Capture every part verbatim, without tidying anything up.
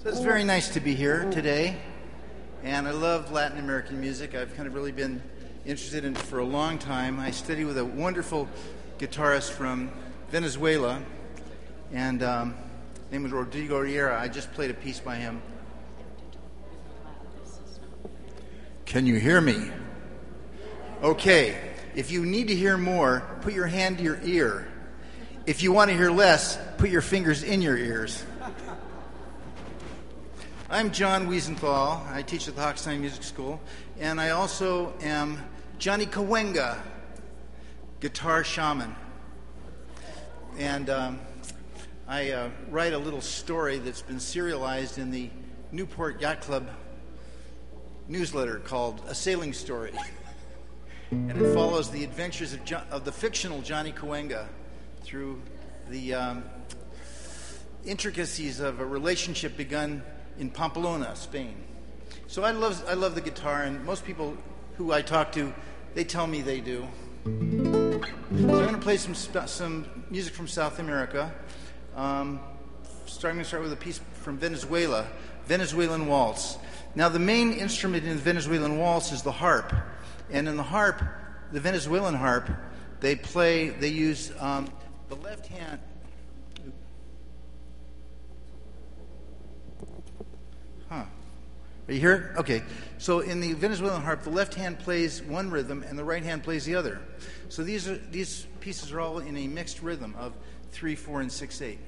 It's very nice to be here today, and I love Latin American music. I've kind of really been interested in it for a long time. I study with a wonderful guitarist from Venezuela, and um, his name is Rodrigo Riera. I just played a piece by him. Can you hear me? Okay. If you need to hear more, put your hand to your ear. If you want to hear less, put your fingers in your ears. I'm John Wiesenthal. I teach at the Hochstein Music School, and I also am Johnny Cahuenga, guitar shaman. And um, I uh, write a little story that's been serialized in the Newport Yacht Club newsletter called A Sailing Story. And it follows the adventures of, jo- of the fictional Johnny Cahuenga through the um, intricacies of a relationship begun in Pamplona, Spain. So I love I love the guitar, and most people who I talk to, they tell me they do. So I'm going to play some some music from South America. Um, start, I'm going to start with a piece from Venezuela, Venezuelan waltz. Now the main instrument in the Venezuelan waltz is the harp, and in the harp, the Venezuelan harp, they play. They use um, the left hand. Huh. Are you here? Okay. So in the Venezuelan harp, the left hand plays one rhythm and the right hand plays the other. So these are these pieces are all in a mixed rhythm of three, four, and six, eight.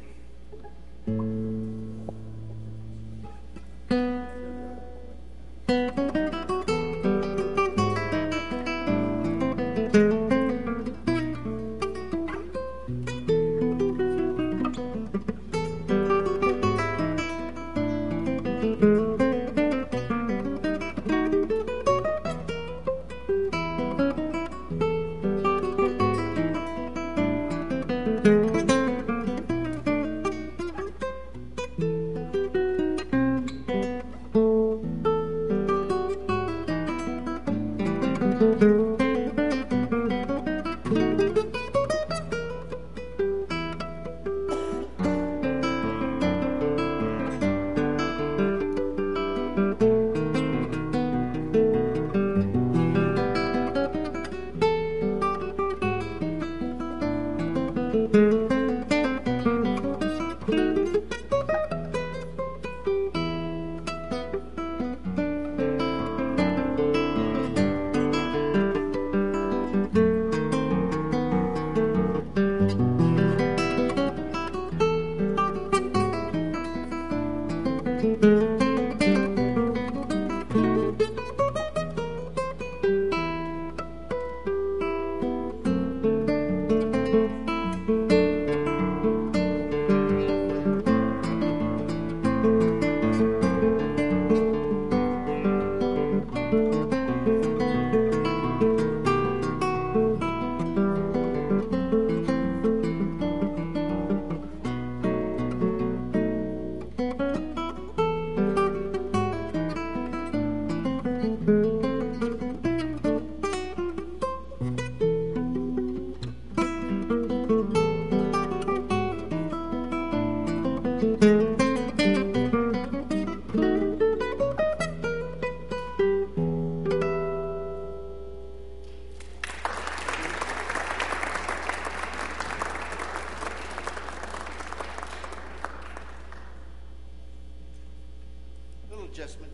Adjustment.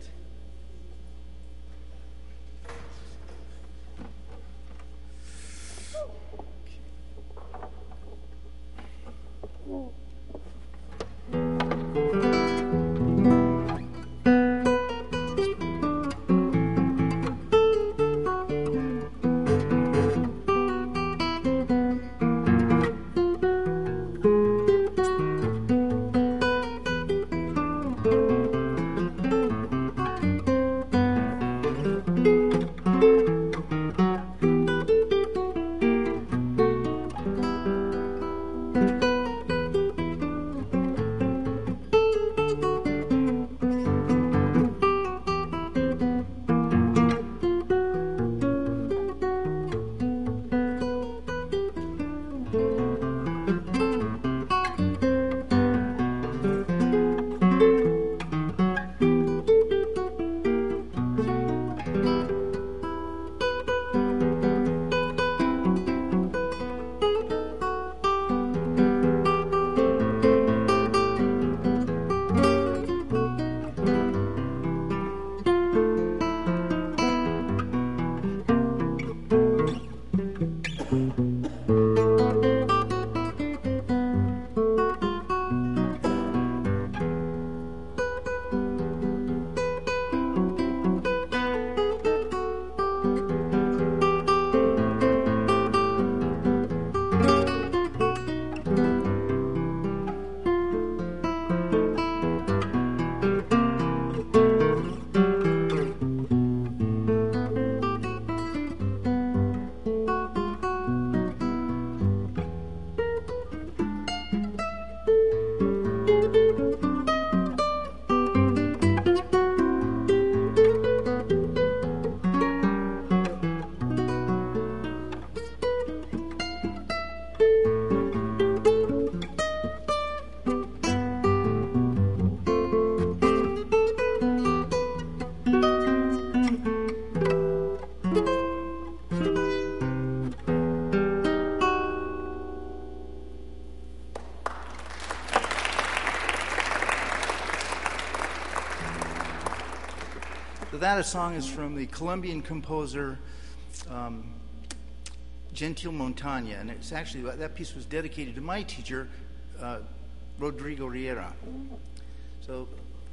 So that song is from the Colombian composer um, Gentil Montana, and it's actually, that piece was dedicated to my teacher, uh, Rodrigo Riera. So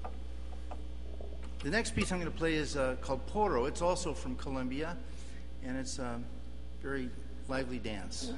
the next piece I'm going to play is uh, called Porro. It's also from Colombia, and it's a very lively dance.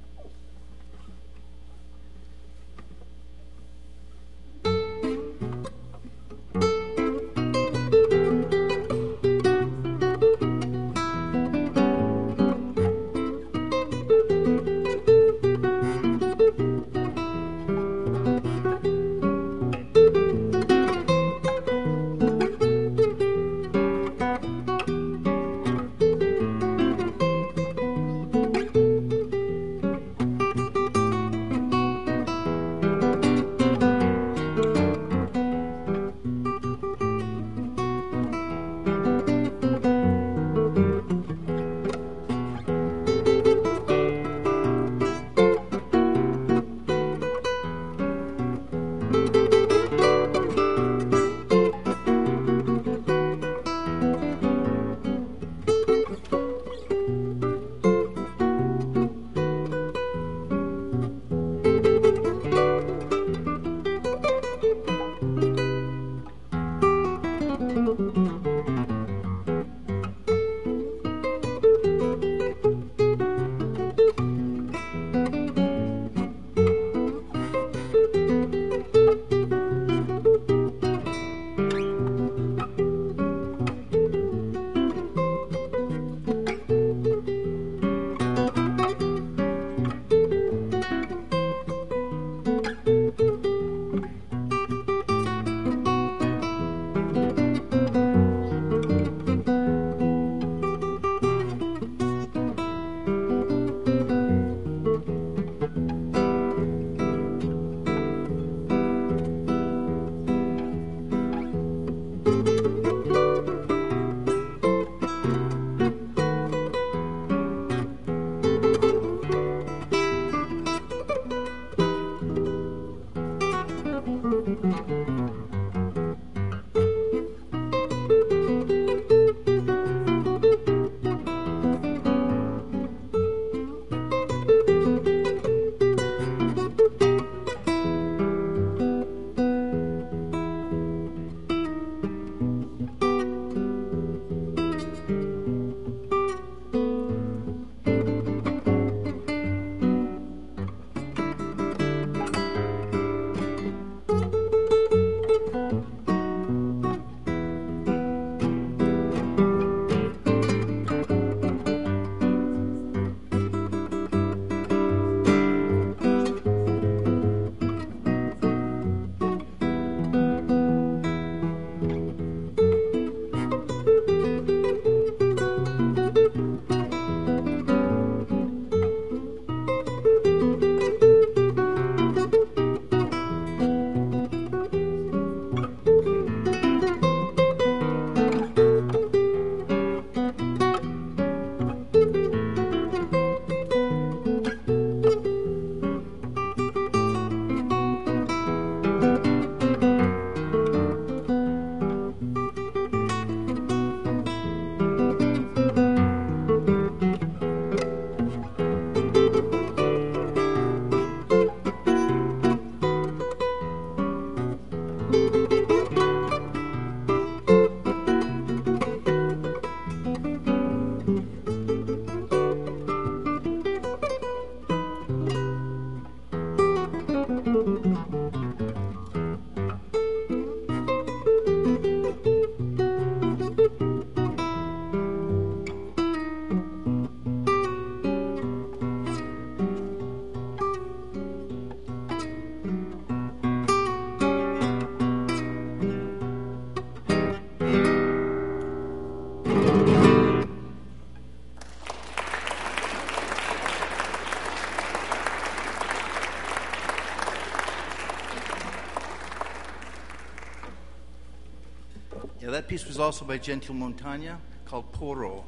Yeah, that piece was also by Gentil Montana, called Porro.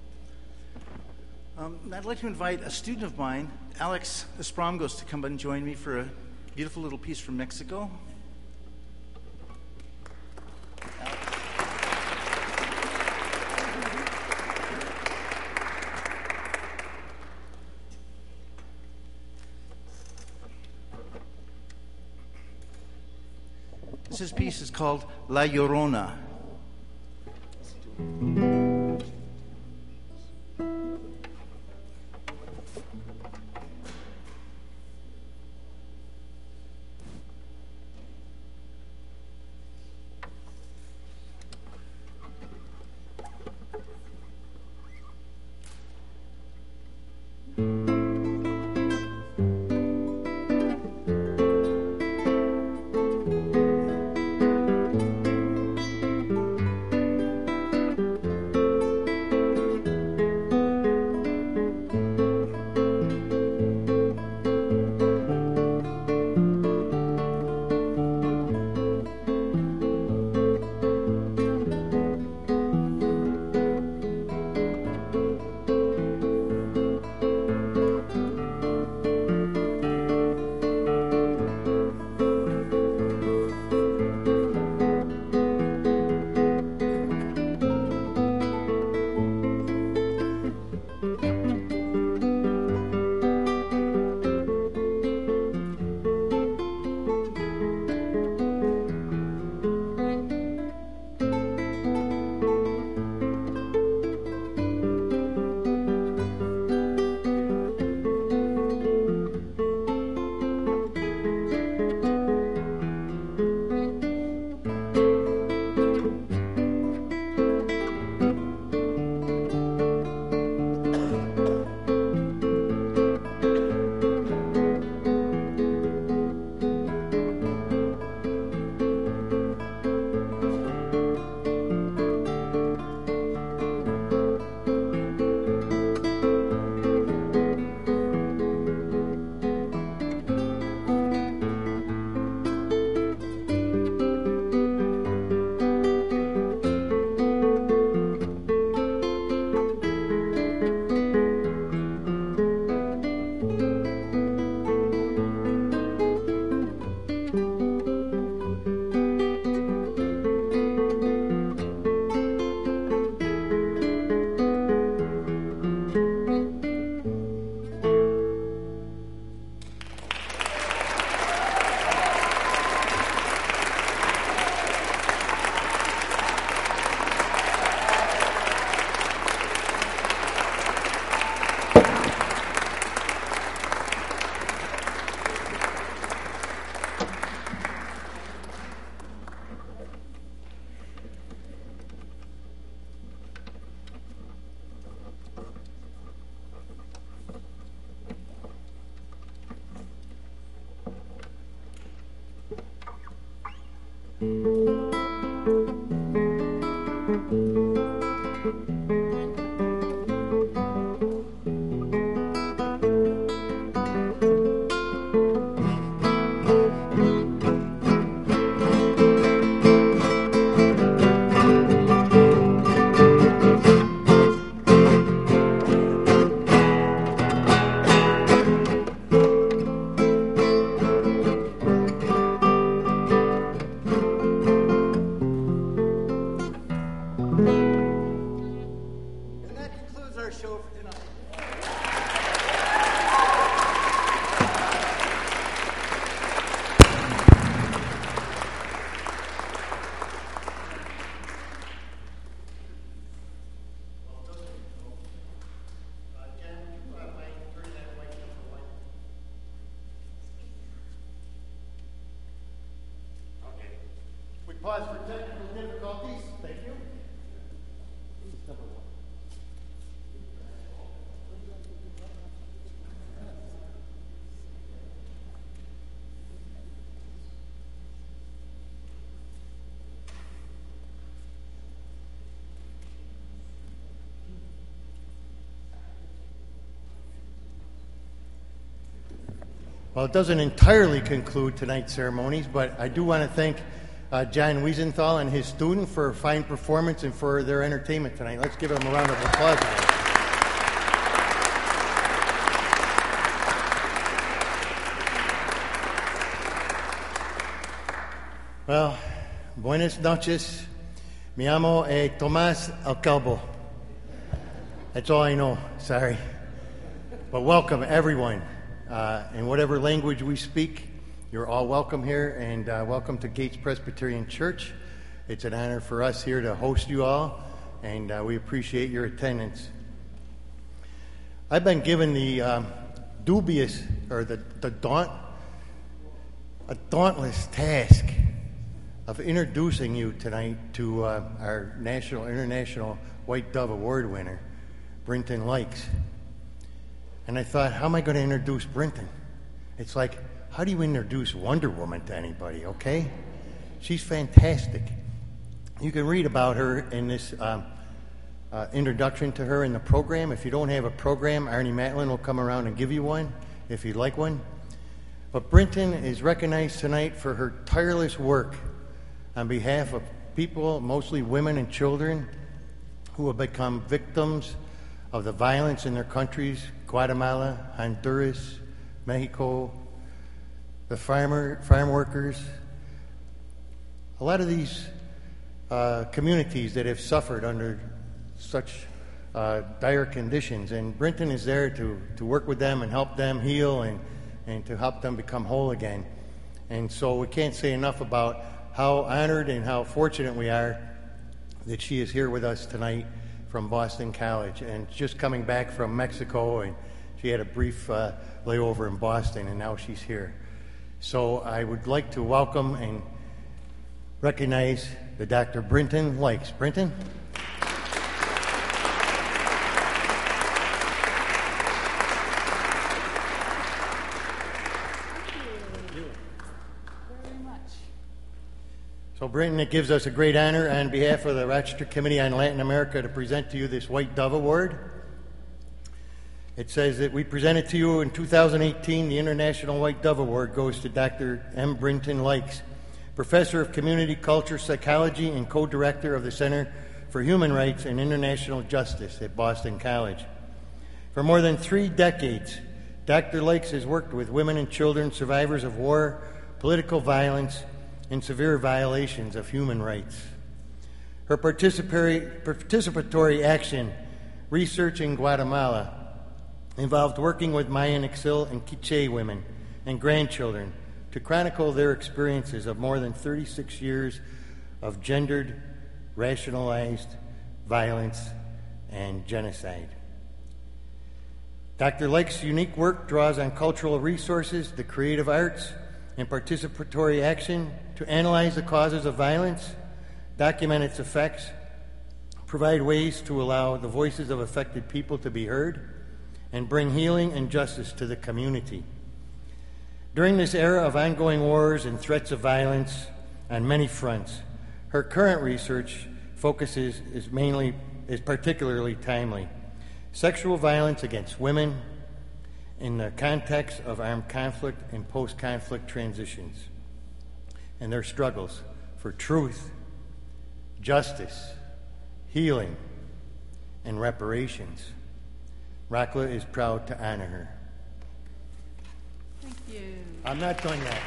Um, I'd like to invite a student of mine, Alex Esprongos, to come and join me for a beautiful little piece from Mexico. Alex. This piece is called La Llorona. Pause for technical difficulties. Thank you. Well, it doesn't entirely conclude tonight's ceremonies, but I do want to thank uh, John Wiesenthal and his student for a fine performance and for their entertainment tonight. Let's give them a round of applause. Well, buenas noches. Me llamo eh, Tomás Alcalbo. That's all I know. Sorry. But welcome, everyone. Uh, in whatever language we speak, You're all welcome here, and uh, welcome to Gates Presbyterian Church. It's an honor for us here to host you all, and uh, we appreciate your attendance. I've been given the um, dubious, or the, the daunt, a dauntless task of introducing you tonight to uh, our national, international White Dove Award winner, Brinton Likes. And I thought, how am I going to introduce Brinton? It's like, how do you introduce Wonder Woman to anybody, okay? She's fantastic. You can read about her in this um, uh, introduction to her in the program. If you don't have a program, Arnie Matlin will come around and give you one, if you'd like one. But Brinton is recognized tonight for her tireless work on behalf of people, mostly women and children, who have become victims of the violence in their countries, Guatemala, Honduras, Mexico, the farmer, farm workers, a lot of these uh, communities that have suffered under such uh, dire conditions. And Brinton is there to, to work with them and help them heal and, and to help them become whole again. And so we can't say enough about how honored and how fortunate we are that she is here with us tonight from Boston College, and just coming back from Mexico, and she had a brief uh, layover in Boston, and now she's here. So I would like to welcome and recognize the Doctor Brinton Likes. Brinton? So, Brinton, it gives us a great honor on behalf of the Rochester Committee on Latin America to present to you this White Dove Award. It says that we presented to you in two thousand eighteen, the International White Dove Award goes to Doctor M. Brinton Likes, Professor of Community Culture Psychology and co-director of the Center for Human Rights and International Justice at Boston College. For more than three decades, Doctor Likes has worked with women and children, survivors of war, political violence, and severe violations of human rights. Her participatory, participatory action, research in Guatemala, involved working with Mayan, Ixil, and Quiche women and grandchildren to chronicle their experiences of more than thirty-six years of gendered, rationalized violence and genocide. Doctor Likes' unique work draws on cultural resources, the creative arts, and participatory action to analyze the causes of violence, document its effects, provide ways to allow the voices of affected people to be heard, and bring healing and justice to the community. During this era of ongoing wars and threats of violence on many fronts, her current research focuses is mainly is particularly timely. Sexual violence against women in the context of armed conflict and post-conflict transitions, and their struggles for truth, justice, healing, and reparations. Rockla is proud to honor her. Thank you. I'm not done yet.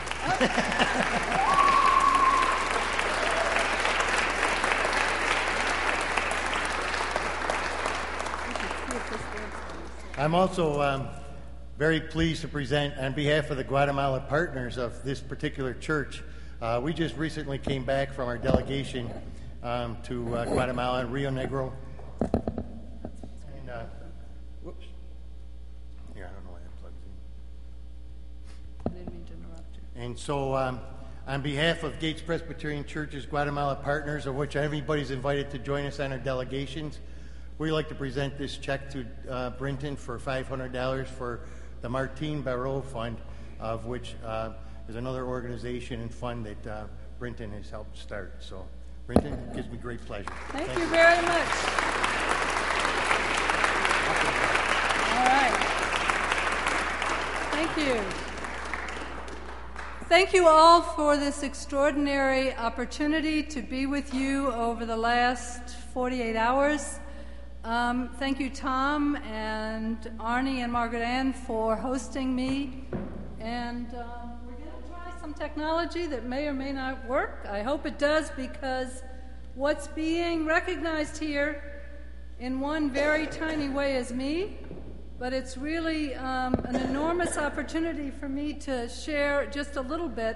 I'm also um, very pleased to present on behalf of the Guatemala partners of this particular church. Uh, we just recently came back from our delegation um, to uh, Guatemala and Rio Negro. And, uh, whoops. Here, I don't know why that plugs in. I didn't mean to interrupt you. And so, um, on behalf of Gates Presbyterian Church's Guatemala partners, of which everybody's invited to join us on our delegations, we'd like to present this check to uh, Brinton for five hundred dollars for the Martin Barreau Fund, of which uh, is another organization and fund that uh, Brinton has helped start. So, Brinton, it gives me great pleasure. Thank, Thank you, you very much. All right. Thank you. Thank you all for this extraordinary opportunity to be with you over the last forty-eight hours. Um, thank you, Tom and Arnie and Margaret Ann, for hosting me. And uh, we're going to try some technology that may or may not work. I hope it does, because what's being recognized here in one very tiny way is me, but it's really um, an enormous opportunity for me to share just a little bit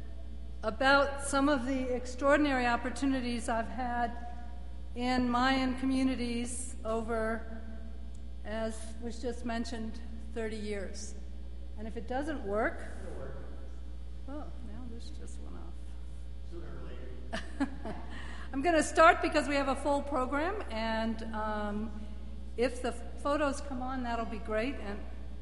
about some of the extraordinary opportunities I've had in Mayan communities over, as was just mentioned, thirty years. And if it doesn't work, oh, now this just went off. Sooner or later. I'm going to start because we have a full program, and um, if the photos come on, that'll be great, and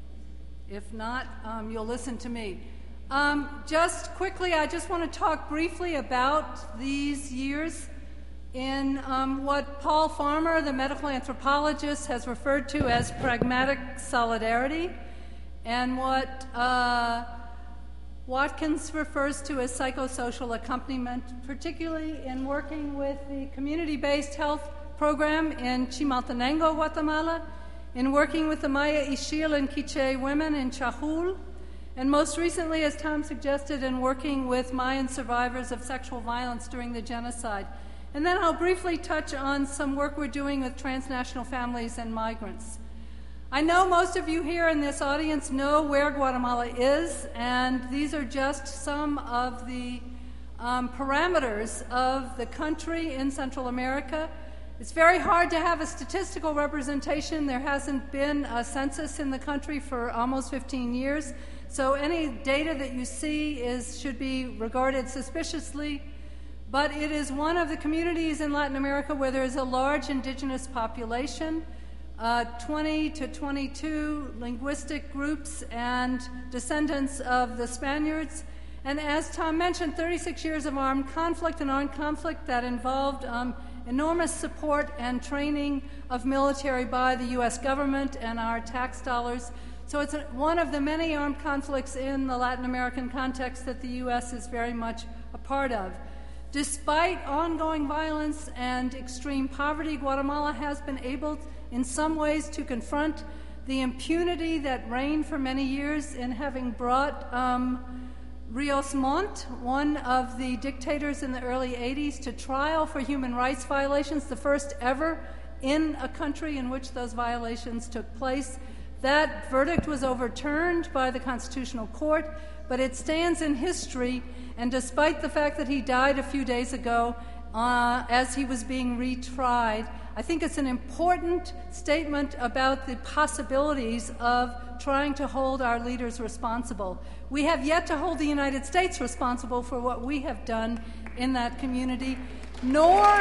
if not, um, you'll listen to me. Um, just quickly, I just want to talk briefly about these years in um, what Paul Farmer, the medical anthropologist, has referred to as pragmatic solidarity, and what uh, Watkins refers to as psychosocial accompaniment, particularly in working with the community-based health program in Chimaltenango, Guatemala, in working with the Maya Ixil and Quiche women in Chajul, and most recently, as Tom suggested, in working with Mayan survivors of sexual violence during the genocide. And then I'll briefly touch on some work we're doing with transnational families and migrants. I know most of you here in this audience know where Guatemala is, and these are just some of the um, parameters of the country in Central America. It's very hard to have a statistical representation. There hasn't been a census in the country for almost fifteen years. So any data that you see is should be regarded suspiciously, but it is one of the communities in Latin America where there is a large indigenous population, uh, twenty to twenty-two linguistic groups and descendants of the Spaniards. And as Tom mentioned, thirty-six years of armed conflict, an armed conflict that involved um, enormous support and training of military by the U S government and our tax dollars. So it's one of the many armed conflicts in the Latin American context that the U S is very much a part of. Despite ongoing violence and extreme poverty, Guatemala has been able, in some ways, to confront the impunity that reigned for many years in having brought um, Rios Montt, one of the dictators in the early eighties, to trial for human rights violations, the first ever in a country in which those violations took place. That verdict was overturned by the Constitutional Court, but it stands in history, and despite the fact that he died a few days ago uh, as he was being retried, I think it's an important statement about the possibilities of trying to hold our leaders responsible. We have yet to hold the United States responsible for what we have done in that community, nor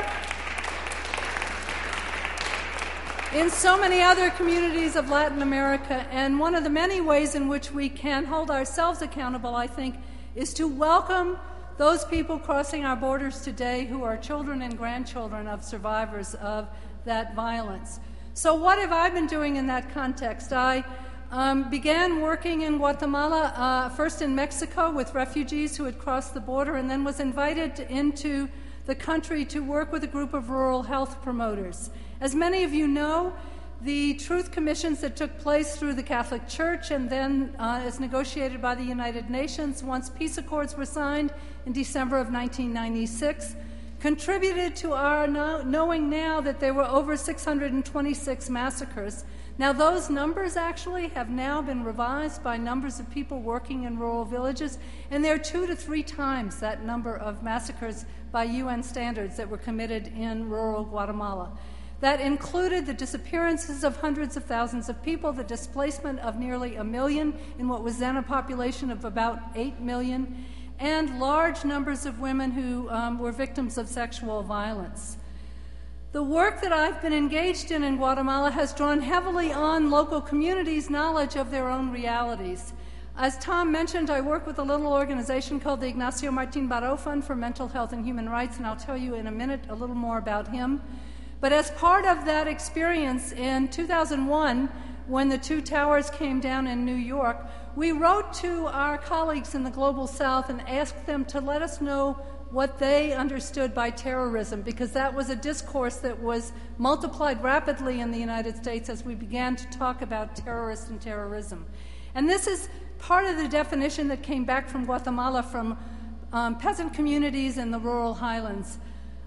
in so many other communities of Latin America. And one of the many ways in which we can hold ourselves accountable, I think, is to welcome those people crossing our borders today who are children and grandchildren of survivors of that violence. So what have I been doing in that context? I um, began working in Guatemala, uh, first in Mexico with refugees who had crossed the border, and then was invited into the country to work with a group of rural health promoters. As many of you know, the truth commissions that took place through the Catholic Church and then uh, as negotiated by the United Nations once peace accords were signed in December of nineteen ninety-six contributed to our know- knowing now that there were over six hundred twenty-six massacres. Now those numbers actually have now been revised by numbers of people working in rural villages, and they're two to three times that number of massacres by U N standards that were committed in rural Guatemala. That included the disappearances of hundreds of thousands of people, the displacement of nearly a million in what was then a population of about eight million, and large numbers of women who um, were victims of sexual violence. The work that I've been engaged in in Guatemala has drawn heavily on local communities' knowledge of their own realities. As Tom mentioned, I work with a little organization called the Ignacio Martin Baró Fund for Mental Health and Human Rights, and I'll tell you in a minute a little more about him. But as part of that experience, in two thousand one, when the two towers came down in New York, we wrote to our colleagues in the Global South and asked them to let us know what they understood by terrorism, because that was a discourse that was multiplied rapidly in the United States as we began to talk about terrorists and terrorism. And this is part of the definition that came back from Guatemala from um, peasant communities in the rural highlands.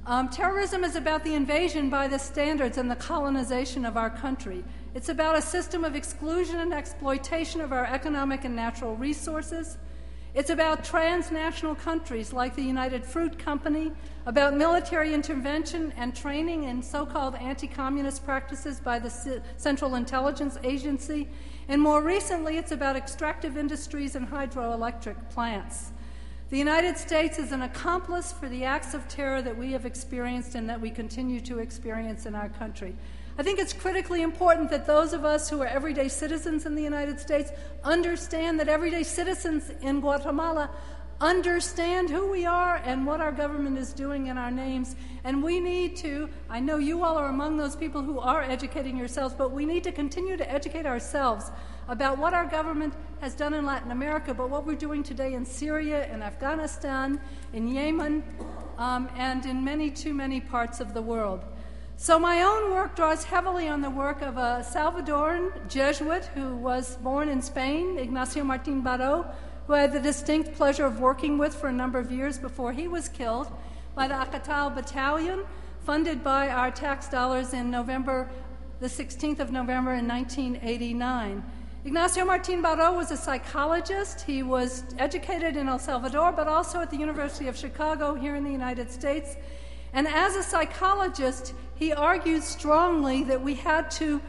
Um, terrorism is about the invasion by the standards and the colonization of our country. It's about a system of exclusion and exploitation of our economic and natural resources. It's about transnational countries like the United Fruit Company, about military intervention and training in so-called anti-communist practices by the C- Central Intelligence Agency, and more recently it's about extractive industries and hydroelectric plants. The United States is an accomplice for the acts of terror that we have experienced and that we continue to experience in our country. I think it's critically important that those of us who are everyday citizens in the United States understand that everyday citizens in Guatemala understand who we are and what our government is doing in our names. And we need to, I know you all are among those people who are educating yourselves, but we need to continue to educate ourselves about what our government has done in Latin America, but what we're doing today in Syria, in Afghanistan, in Yemen, um, and in many, too many parts of the world. So my own work draws heavily on the work of a Salvadoran Jesuit who was born in Spain, Ignacio Martín Baró, who I had the distinct pleasure of working with for a number of years before he was killed by the Acatao Battalion, funded by our tax dollars in November, the sixteenth of November in nineteen eighty-nine. Ignacio Martín Baró was a psychologist. He was educated in El Salvador, but also at the University of Chicago here in the United States. And as a psychologist, he argued strongly that we had to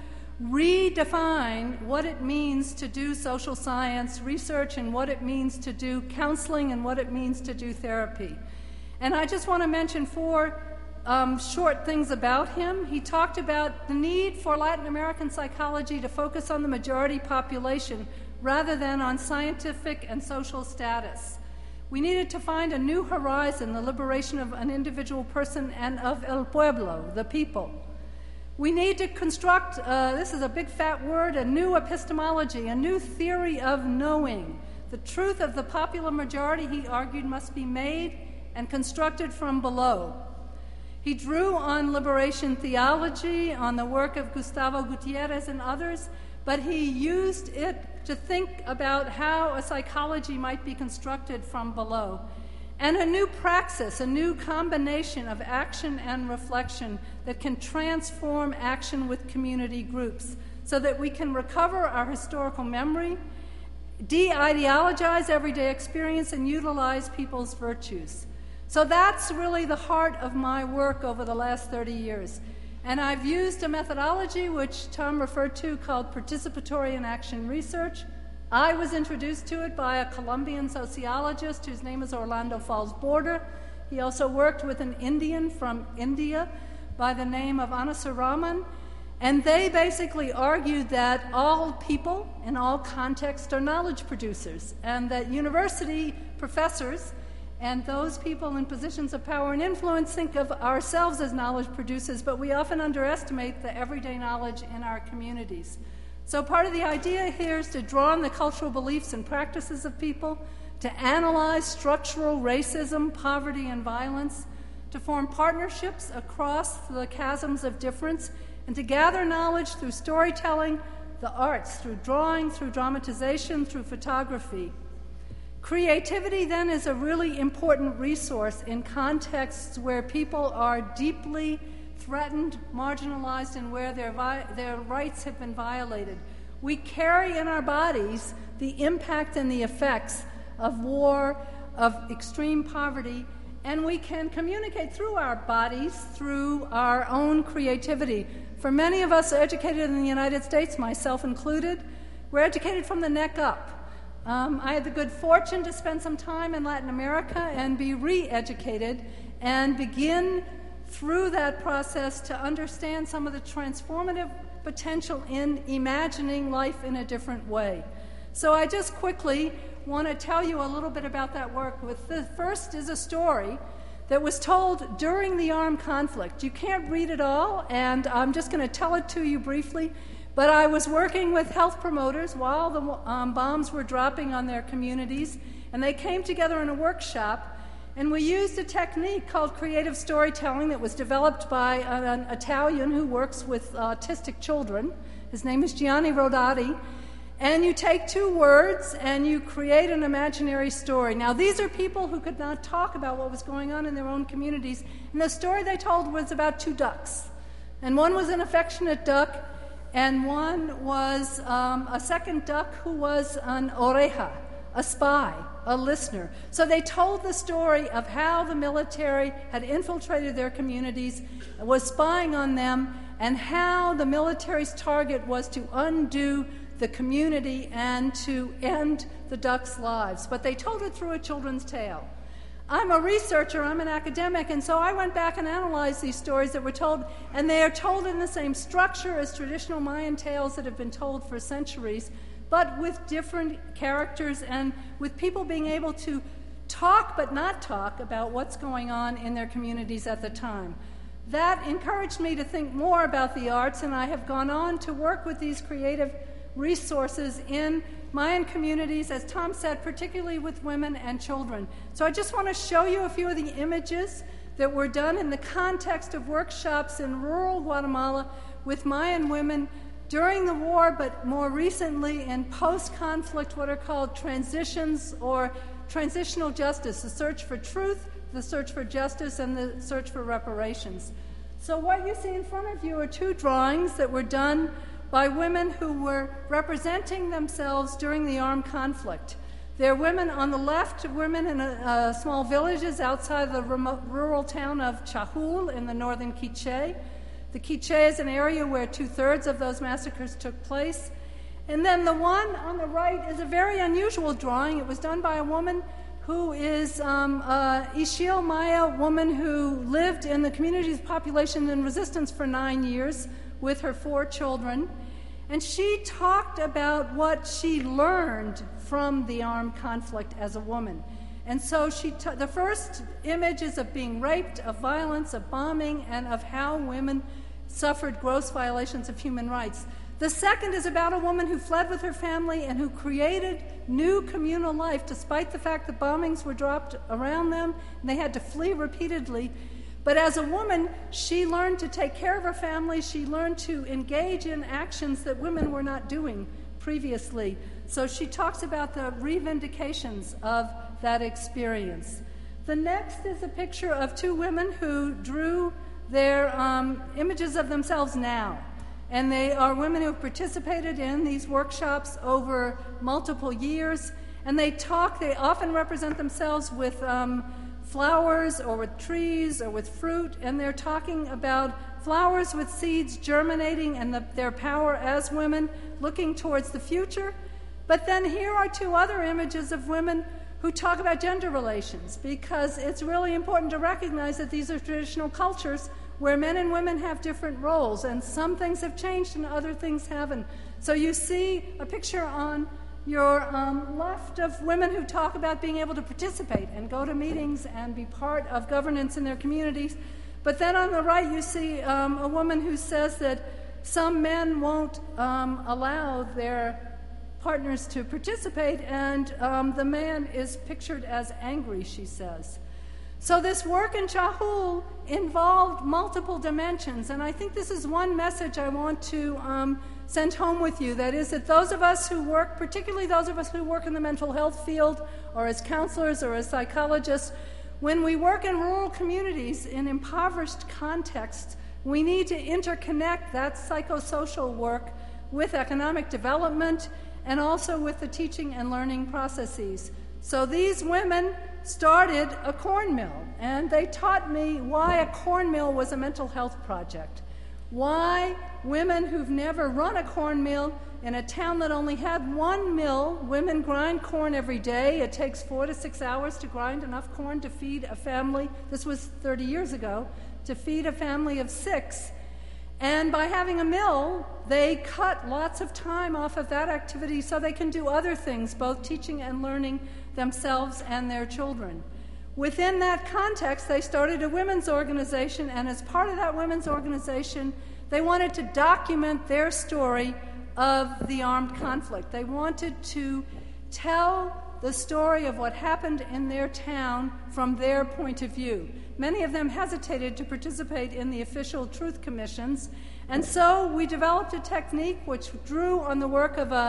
redefine what it means to do social science research and what it means to do counseling and what it means to do therapy. And I just want to mention four um, short things about him. He talked about the need for Latin American psychology to focus on the majority population rather than on scientific and social status. We needed to find a new horizon, the liberation of an individual person and of el pueblo, the people. We need to construct, uh, this is a big fat word, a new epistemology, a new theory of knowing. The truth of the popular majority, he argued, must be made and constructed from below. He drew on liberation theology, on the work of Gustavo Gutierrez and others, but he used it to think about how a psychology might be constructed from below. And a new praxis, a new combination of action and reflection that can transform action with community groups so that we can recover our historical memory, de-ideologize everyday experience, and utilize people's virtues. So that's really the heart of my work over the last thirty years. And I've used a methodology which Tom referred to called participatory and action research. I was introduced to it by a Colombian sociologist whose name is Orlando Falls Border. He also worked with an Indian from India by the name of Anasaraman. And they basically argued that all people in all contexts are knowledge producers, and that university professors and those people in positions of power and influence think of ourselves as knowledge producers, but we often underestimate the everyday knowledge in our communities. So part of the idea here is to draw on the cultural beliefs and practices of people, to analyze structural racism, poverty, and violence, to form partnerships across the chasms of difference, and to gather knowledge through storytelling, the arts, through drawing, through dramatization, through photography. Creativity, then, is a really important resource in contexts where people are deeply threatened, marginalized, and where their, vi- their rights have been violated. We carry in our bodies the impact and the effects of war, of extreme poverty, and we can communicate through our bodies, through our own creativity. For many of us educated in the United States, myself included, we're educated from the neck up. Um, I had the good fortune to spend some time in Latin America and be re-educated and begin through that process to understand some of the transformative potential in imagining life in a different way. So I just quickly want to tell you a little bit about that work. With the first is a story that was told during the armed conflict. You can't read it all, and I'm just going to tell it to you briefly. But I was working with health promoters while the um, bombs were dropping on their communities, and they came together in a workshop, and we used a technique called creative storytelling that was developed by an Italian who works with autistic children. His name is Gianni Rodati. And you take two words and you create an imaginary story. Now, these are people who could not talk about what was going on in their own communities. And the story they told was about two ducks. And one was an affectionate duck, and one was um, a second duck who was an oreja, a spy, a listener. So they told the story of how the military had infiltrated their communities, was spying on them, and how the military's target was to undo the community and to end the ducks' lives. But they told it through a children's tale. I'm a researcher, I'm an academic, and so I went back and analyzed these stories that were told, and they are told in the same structure as traditional Mayan tales that have been told for centuries, but with different characters and with people being able to talk but not talk about what's going on in their communities at the time. That encouraged me to think more about the arts, and I have gone on to work with these creative resources in Mayan communities, as Tom said, particularly with women and children. So I just want to show you a few of the images that were done in the context of workshops in rural Guatemala with Mayan women during the war, but more recently in post-conflict, what are called transitions or transitional justice, the search for truth, the search for justice, and the search for reparations. So what you see in front of you are two drawings that were done by women who were representing themselves during the armed conflict. They're women on the left, women in a, uh, small villages outside the remote, rural town of Chahul in the northern Quiché. The Quiché is an area where two-thirds of those massacres took place. And then the one on the right is a very unusual drawing. It was done by a woman who is um, a Ixil Maya woman who lived in the community's population in resistance for nine years with her four children. And she talked about what she learned from the armed conflict as a woman. And so she t- the first image is of being raped, of violence, of bombing, and of how women suffered gross violations of human rights. The second is about a woman who fled with her family and who created new communal life despite the fact that bombings were dropped around them and they had to flee repeatedly. But as a woman, she learned to take care of her family. She learned to engage in actions that women were not doing previously. So she talks about the revindications of that experience. The next is a picture of two women who drew their um, images of themselves now. And they are women who have participated in these workshops over multiple years. And they talk, they often represent themselves with um, flowers or with trees or with fruit, and they're talking about flowers with seeds germinating and the, their power as women looking towards the future. But then here are two other images of women who talk about gender relations, because it's really important to recognize that these are traditional cultures where men and women have different roles, and some things have changed and other things haven't. So you see a picture on your um, left of women who talk about being able to participate and go to meetings and be part of governance in their communities. But then on the right you see um, a woman who says that some men won't um, allow their partners to participate, and um, the man is pictured as angry, she says. So this work in Chahul involved multiple dimensions, and I think this is one message I want to um, send home with you. That is that those of us who work, particularly those of us who work in the mental health field or as counselors or as psychologists, when we work in rural communities in impoverished contexts, we need to interconnect that psychosocial work with economic development and also with the teaching and learning processes. So these women started a corn mill, and they taught me why a corn mill was a mental health project. Why women who've never run a corn mill in a town that only had one mill, women grind corn every day. It takes four to six hours to grind enough corn to feed a family. This was thirty years ago, to feed a family of six. And by having a mill, they cut lots of time off of that activity so they can do other things, both teaching and learning themselves and their children. Within that context, they started a women's organization, and as part of that women's organization, they wanted to document their story of the armed conflict. They wanted to tell the story of what happened in their town from their point of view. Many of them hesitated to participate in the official truth commissions, and so we developed a technique which drew on the work of a,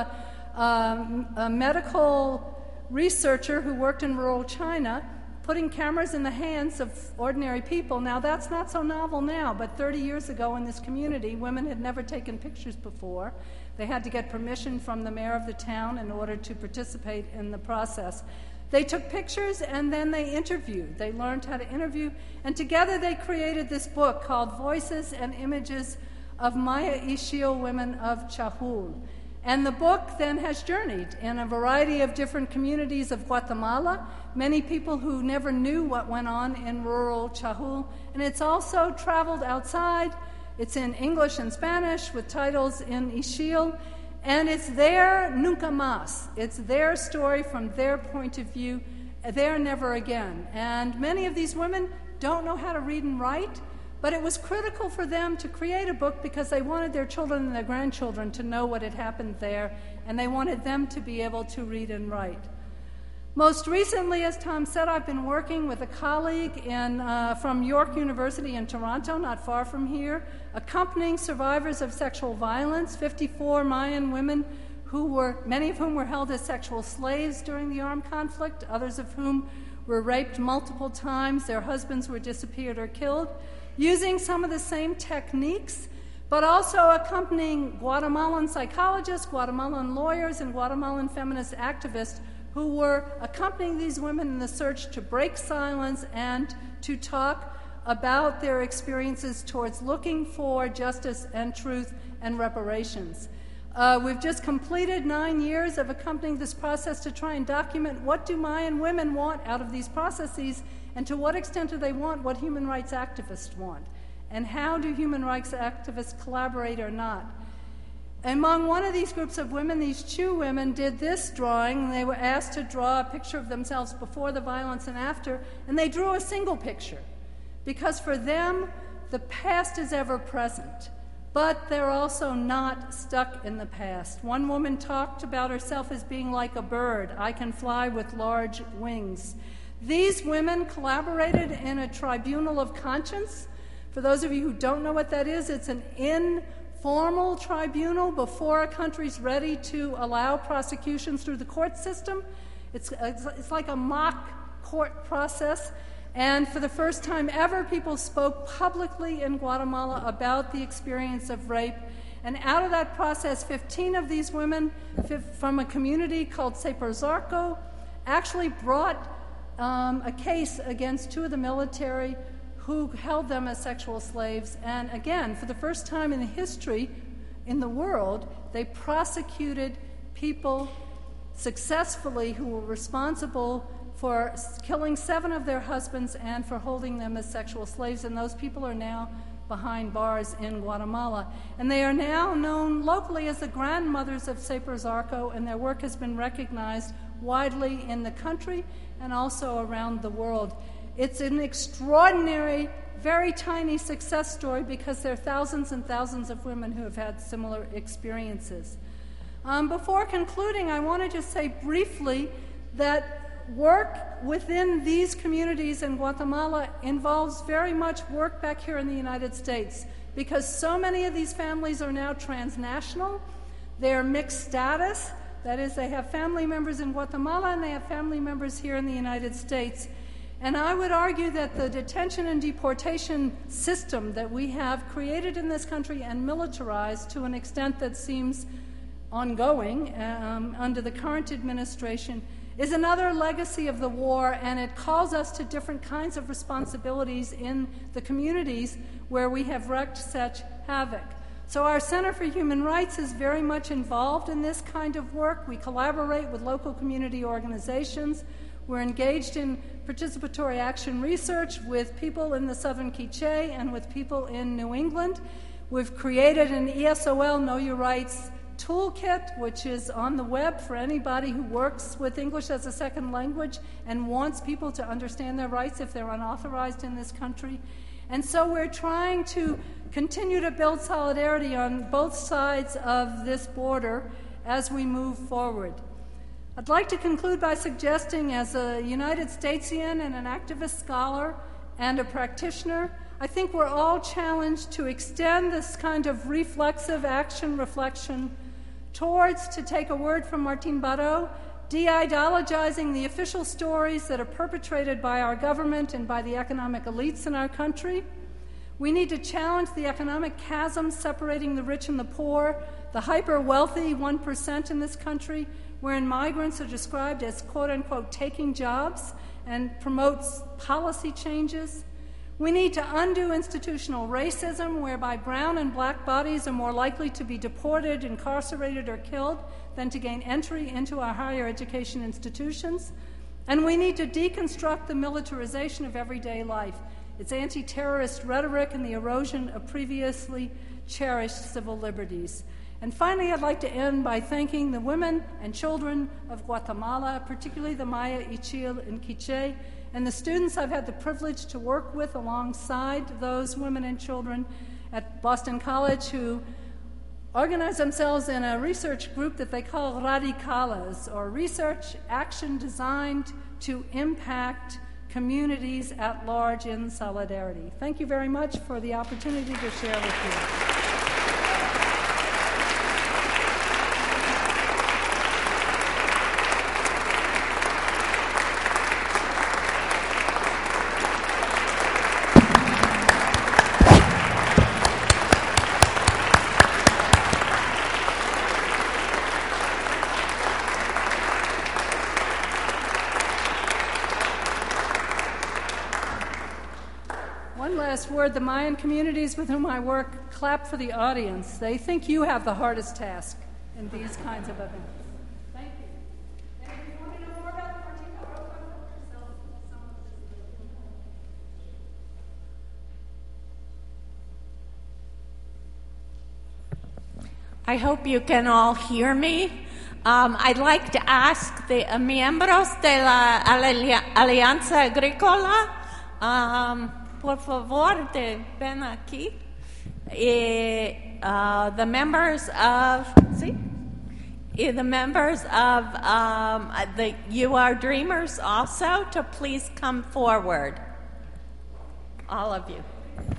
um, a medical researcher who worked in rural China, putting cameras in the hands of ordinary people. Now, that's not so novel now, but thirty years ago in this community, women had never taken pictures before. They had to get permission from the mayor of the town in order to participate in the process. They took pictures and then they interviewed. They learned how to interview, and together they created this book called Voices and Images of Maya Ixil Women of Chahul. And the book then has journeyed in a variety of different communities of Guatemala, many people who never knew what went on in rural Chahul, and it's also traveled outside. It's in English and Spanish with titles in Ixil, and it's their Nunca Más. It's their story from their point of view, their never again. And many of these women don't know how to read and write, but it was critical for them to create a book because they wanted their children and their grandchildren to know what had happened there, and they wanted them to be able to read and write. Most recently, as Tom said, I've been working with a colleague in, uh, from York University in Toronto, not far from here, accompanying survivors of sexual violence, fifty-four Mayan women who were, many of whom were held as sexual slaves during the armed conflict, others of whom were raped multiple times, their husbands were disappeared or killed, using some of the same techniques, but also accompanying Guatemalan psychologists, Guatemalan lawyers, and Guatemalan feminist activists who were accompanying these women in the search to break silence and to talk about their experiences towards looking for justice and truth and reparations. Uh, we've just completed nine years of accompanying this process to try and document what do Mayan women want out of these processes, and to what extent do they want what human rights activists want, and how do human rights activists collaborate or not. Among one of these groups of women, these Chu women did this drawing. They were asked to draw a picture of themselves before the violence and after, and they drew a single picture, because for them, the past is ever present, but they're also not stuck in the past. One woman talked about herself as being like a bird. I can fly with large wings. These women collaborated in a tribunal of conscience. For those of you who don't know what that is, it's an informal tribunal before a country's ready to allow prosecutions through the court system. It's, it's like a mock court process. And for the first time ever, people spoke publicly in Guatemala about the experience of rape. And out of that process, fifteen of these women from a community called Separzarco actually brought um, a case against two of the military who held them as sexual slaves. And again, for the first time in history in the world, they prosecuted people successfully who were responsible for killing seven of their husbands and for holding them as sexual slaves. And those people are now behind bars in Guatemala. And they are now known locally as the grandmothers of Separzarco, and their work has been recognized widely in the country and also around the world. It's an extraordinary, very tiny success story because there are thousands and thousands of women who have had similar experiences. Um, before concluding, I want to just say briefly that work within these communities in Guatemala involves very much work back here in the United States, because so many of these families are now transnational. They're mixed status. That is, they have family members in Guatemala and they have family members here in the United States. And I would argue that the detention and deportation system that we have created in this country and militarized to an extent that seems ongoing um, under the current administration is another legacy of the war, and it calls us to different kinds of responsibilities in the communities where we have wreaked such havoc. So our Center for Human Rights is very much involved in this kind of work. We collaborate with local community organizations. We're engaged in participatory action research with people in the Southern Quiché and with people in New England. We've created an E S O L Know Your Rights toolkit, which is on the web for anybody who works with English as a second language and wants people to understand their rights if they're unauthorized in this country. And so we're trying to continue to build solidarity on both sides of this border as we move forward. I'd like to conclude by suggesting, as a United Statesian and an activist scholar and a practitioner, I think we're all challenged to extend this kind of reflexive action reflection towards, to take a word from Martine Barreau, de-ideologizing the official stories that are perpetrated by our government and by the economic elites in our country. We need to challenge the economic chasm separating the rich and the poor, the hyper-wealthy one percent in this country, wherein migrants are described as quote-unquote taking jobs, and promotes policy changes. We need to undo institutional racism, whereby brown and black bodies are more likely to be deported, incarcerated, or killed than to gain entry into our higher education institutions. And we need to deconstruct the militarization of everyday life, its anti-terrorist rhetoric, and the erosion of previously cherished civil liberties. And finally, I'd like to end by thanking the women and children of Guatemala, particularly the Maya Ichil and Quiche, and the students I've had the privilege to work with alongside those women and children at Boston College, who organize themselves in a research group that they call Radicales, or research action designed to impact communities at large in solidarity. Thank you very much for the opportunity to share with you. Word, the Mayan communities with whom I work clap for the audience. They think you have the hardest task in these kinds of events. Thank you. And if you want to know more about Martine Barreau, yourself some of this. I hope you can all hear me. Um, I'd like to ask the uh, miembros de la Alianza Agrícola, um, por favor, de ven aquí. Y, uh, the members of, see? Y the members of um, the You Are Dreamers also to please come forward. All of you.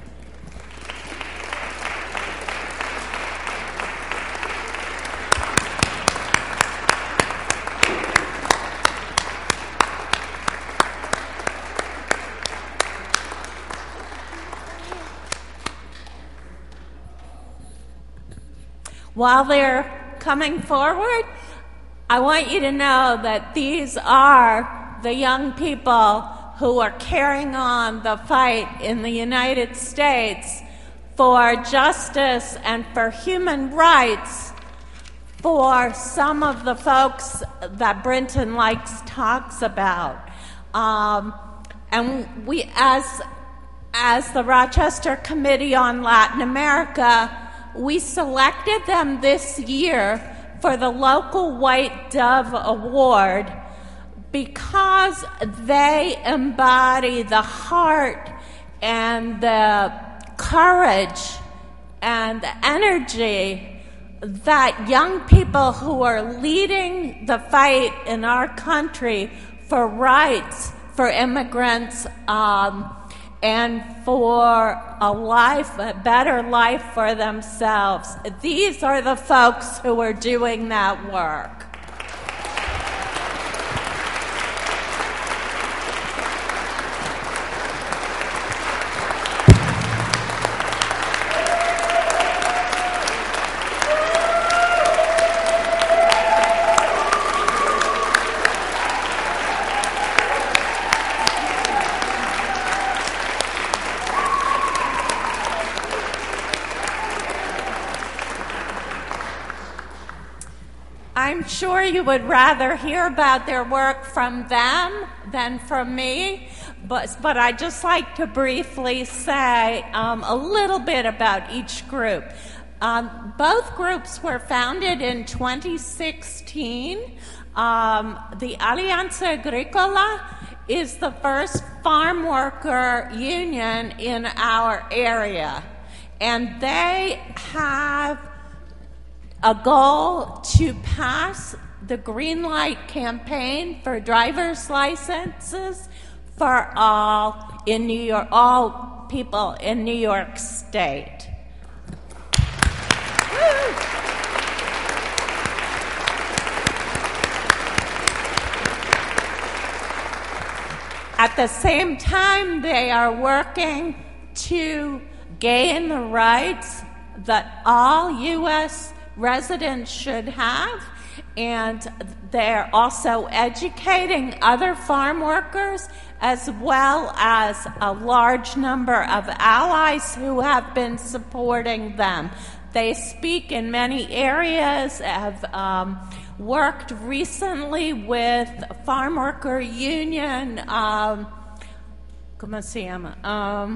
While they're coming forward, I want you to know that these are the young people who are carrying on the fight in the United States for justice and for human rights for some of the folks that Brinton likes talks about. Um, and we, as, as the Rochester Committee on Latin America, we selected them this year for the local White Dove Award because they embody the heart and the courage and the energy that young people who are leading the fight in our country for rights for immigrants um, and for a life, a better life for themselves. These are the folks who are doing that work. I'm sure you would rather hear about their work from them than from me, but, but I'd just like to briefly say um, a little bit about each group. Um, both groups were founded in twenty sixteen. Um, the Alianza Agrícola is the first farm worker union in our area, and they have a goal to pass the Green Light campaign for driver's licenses for all in New York, all people in New York State. Woo! at the same time, they are working to gain the rights that all U S residents should have, and they're also educating other farm workers as well as a large number of allies who have been supporting them. They speak in many areas, have um, worked recently with Farm Worker Union, um, ¿cómo se llama? Um,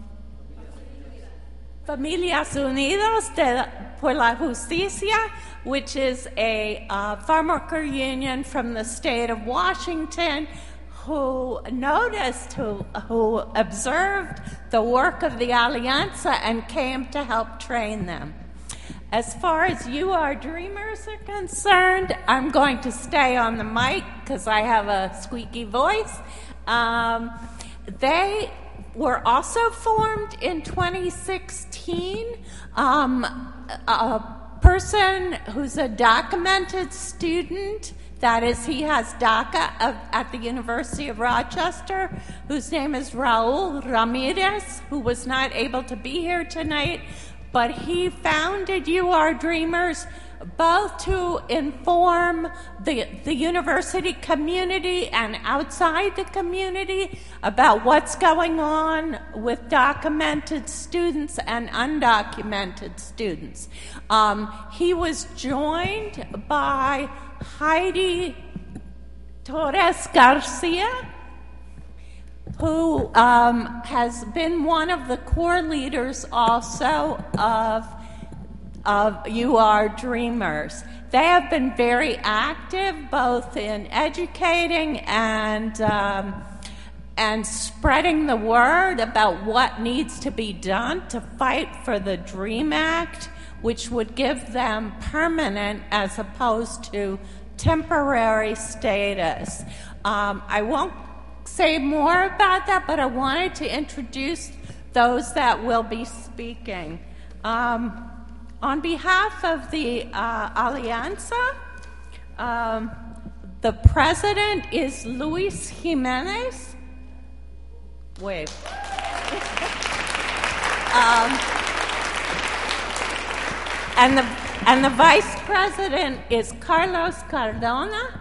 Familias Unidas de, por la Justicia, which is a uh, farm worker union from the state of Washington, who noticed, who, who observed the work of the Alianza and came to help train them. As far as You Are Dreamers are concerned, I'm going to stay on the mic because I have a squeaky voice. Um, they were also formed in twenty sixteen. Um, a person who's a documented student, that is, he has DACA of, at the University of Rochester, whose name is Raul Ramirez, who was not able to be here tonight, but he founded You Are Dreamers both to inform the, the university community and outside the community about what's going on with documented students and undocumented students. Um, he was joined by Heidi Torres Garcia, who um, has been one of the core leaders also of, of You Are Dreamers. They have been very active both in educating and um, and spreading the word about what needs to be done to fight for the DREAM Act, which would give them permanent as opposed to temporary status. Um, I won't say more about that, but I wanted to introduce those that will be speaking. Um, on behalf of the uh, Alianza, um, the president is Luis Jimenez. Wave. um, and the and the vice president is Carlos Cardona.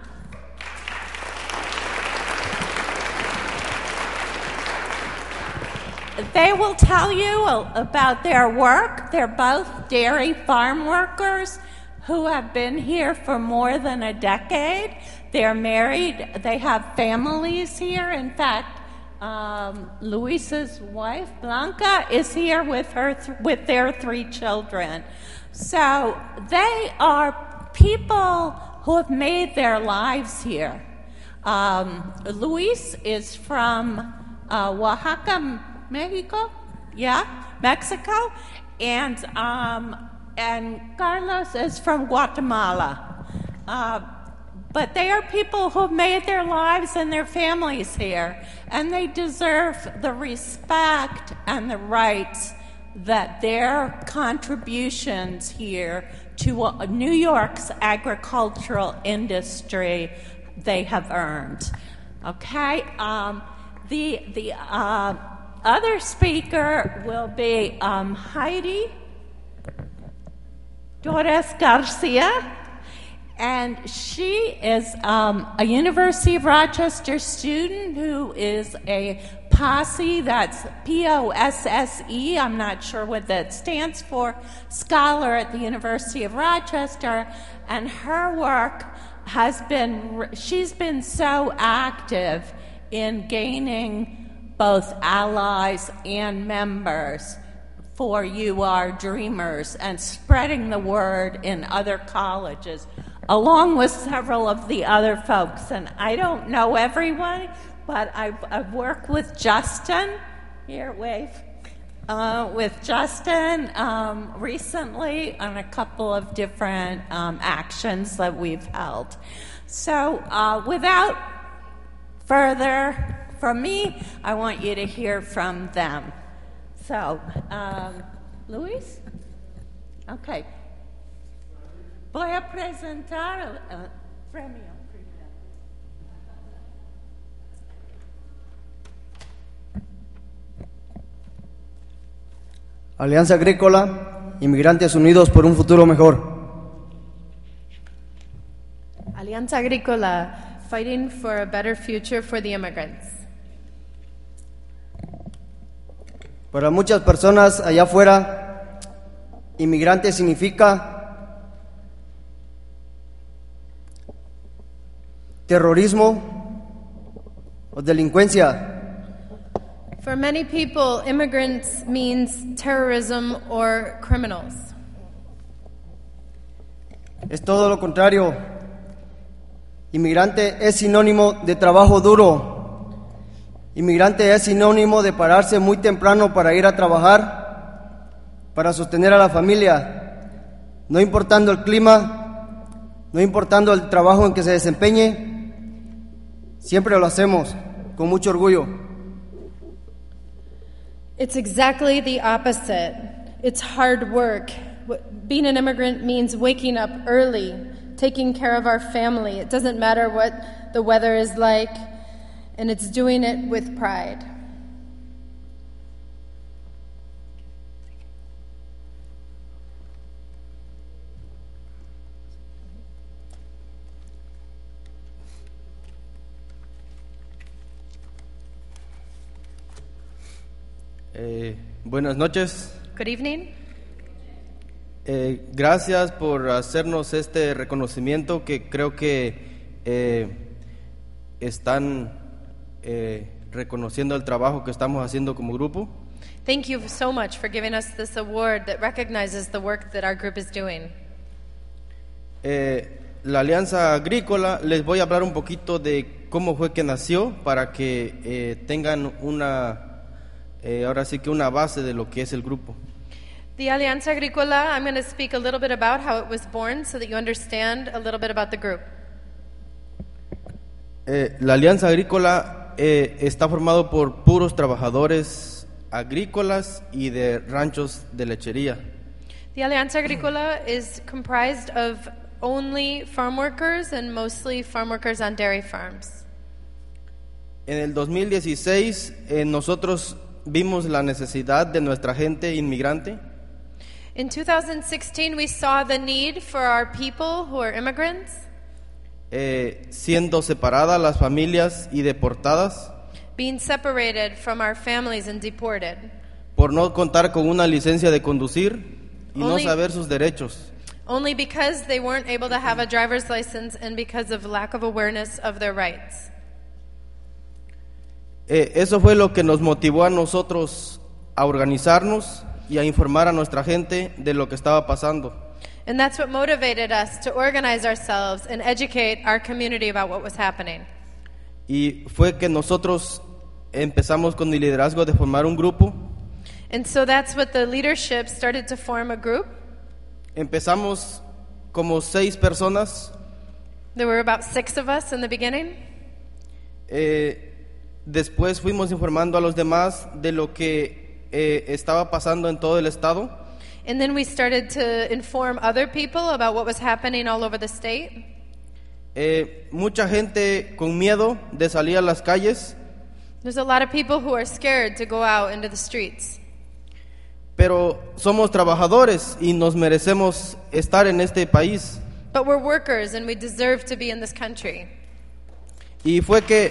They will tell you about their work. They're both dairy farm workers who have been here for more than a decade. They're married. They have families here. In fact, um, Luis's wife, Blanca, is here with her th- with their three children. So they are people who have made their lives here. Um, Luis is from uh, Oaxaca, Mexico, yeah, Mexico, and um, and Carlos is from Guatemala. Uh, but they are people who have made their lives and their families here, and they deserve the respect and the rights that their contributions here to uh, New York's agricultural industry they have earned. Okay, um, the the. Uh, Other speaker will be um, Heidi Torres Garcia, and she is um, a University of Rochester student who is a POSSE, that's P O S S E, I'm not sure what that stands for, scholar at the University of Rochester, and her work has been, she's been so active in gaining both allies and members for You Are Dreamers and spreading the word in other colleges, along with several of the other folks. And I don't know everyone, but I've, I've worked with Justin, here, wave, uh, with Justin um, recently on a couple of different um, actions that we've held. So uh, without further from me, I want you to hear from them. So, um, Luis? Okay. Voy a presentar el uh, premio. Alianza Agrícola, Inmigrantes Unidos por un Futuro Mejor. Alianza Agrícola, fighting for a better future for the immigrants. Para muchas personas allá afuera, inmigrante significa terrorismo o delincuencia. For many people, immigrants means terrorism or criminals. Es todo lo contrario. Inmigrante es sinónimo de trabajo duro. Inmigrante es sinónimo de pararse muy temprano para ir a trabajar, para sostener a la familia, no importando el clima, no importando el trabajo en que se desempeñe, siempre lo hacemos con mucho orgullo. It's exactly the opposite. It's hard work. Being an immigrant means waking up early, taking care of our family. It doesn't matter what the weather is like, and it's doing it with pride. Eh, buenas noches. Good evening. Eh, gracias por hacernos este reconocimiento que creo que eh, están eh, reconociendo el trabajo que estamos haciendo como grupo. Thank you so much for giving us this award that recognizes the work that our group is doing. Eh, la Alianza Agrícola, les voy a hablar un poquito de cómo fue que nació para que eh, tengan una, eh, ahora sí que una base de lo que es el grupo. The Alianza Agrícola, I'm going to speak a little bit about how it was born so that you understand a little bit about the group. Eh, la Alianza Agrícola eh, está formado por puros trabajadores agrícolas y de ranchos de lechería. The Alianza Agrícola is comprised of only farm workers and mostly farm workers on dairy farms. En el dos mil dieciséis eh, nosotros vimos la necesidad de nuestra gente inmigrante. In two thousand sixteen, we saw the need for our people who are immigrants Eh, siendo separadas las familias y deportadas being separated from our families and deported, por no contar con una licencia de conducir y no Only- saber sus derechos. only because they weren't able to have a driver's license and because of lack of awareness of their rights. Eh, eso fue lo que nos motivó a nosotros a organizarnos y a informar a nuestra gente de lo que estaba pasando. And that's what motivated us to organize ourselves and educate our community about what was happening. Y fue que nosotros empezamos con el liderazgo de formar un grupo. And so that's what the leadership started to form a group. Empezamos como seis personas. There were about six of us in the beginning. Eh, después fuimos informando a los demás de lo que eh, estaba pasando en todo el estado. And then we started to inform other people about what was happening all over the state. Eh, mucha gente con miedo de salir a las calles, There's a lot of people who are scared to go out into the streets. pero somos trabajadores y nos merecemos estar en este país. But we're workers and we deserve to be in this country. Y fue que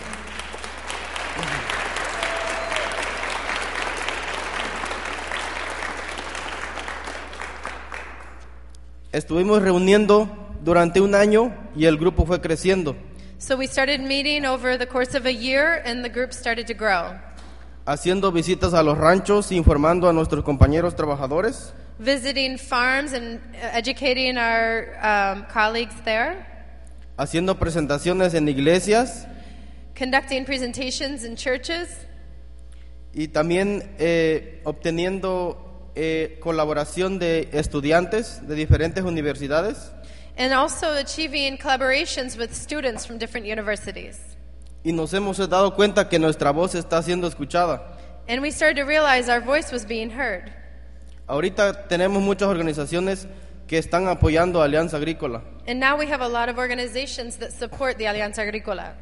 estuvimos reuniendo durante un año y el grupo fue creciendo, So we started meeting over the course of a year and the group started to grow. haciendo visitas a los ranchos, informando a nuestros compañeros trabajadores, Visiting farms and uh, educating our um, colleagues there. haciendo presentaciones en iglesias Conducting presentations in churches. y también eh, obteniendo eh, colaboración de estudiantes de diferentes universidades. And also achieving collaborations with students from different universities. Y nos hemos dado cuenta que nuestra voz está siendo escuchada. And we started to realize our voice was being heard. Ahorita tenemos muchas organizaciones que están apoyando a Alianza Agrícola And now we have a lot of organizations that support the Alianza Agrícola.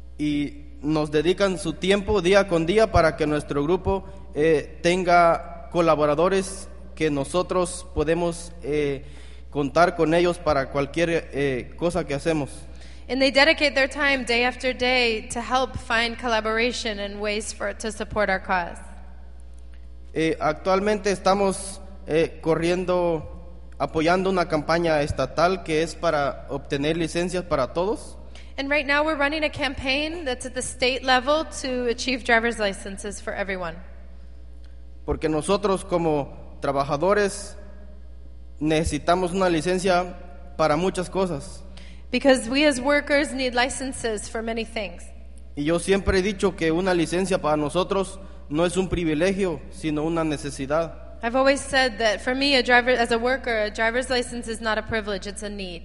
y nos dedican su tiempo día con día para que nuestro grupo eh, tenga colaboradores que nosotros podemos eh, contar con ellos para cualquier eh, cosa que hacemos. And they dedicate their time day after day to help find collaboration and ways for to support our cause. Eh, actualmente estamos eh, corriendo, apoyando una campaña estatal que es para obtener licencias para todos. And right now we're running a campaign that's at the state level to achieve driver's licenses for everyone. Porque nosotros como trabajadores necesitamos una licencia para muchas cosas. Because we as workers need licenses for many things. Y yo siempre he dicho que una licencia para nosotros no es un privilegio, sino una necesidad. I've always said that for me, a driver, as a worker, a driver's license is not a privilege, it's a need.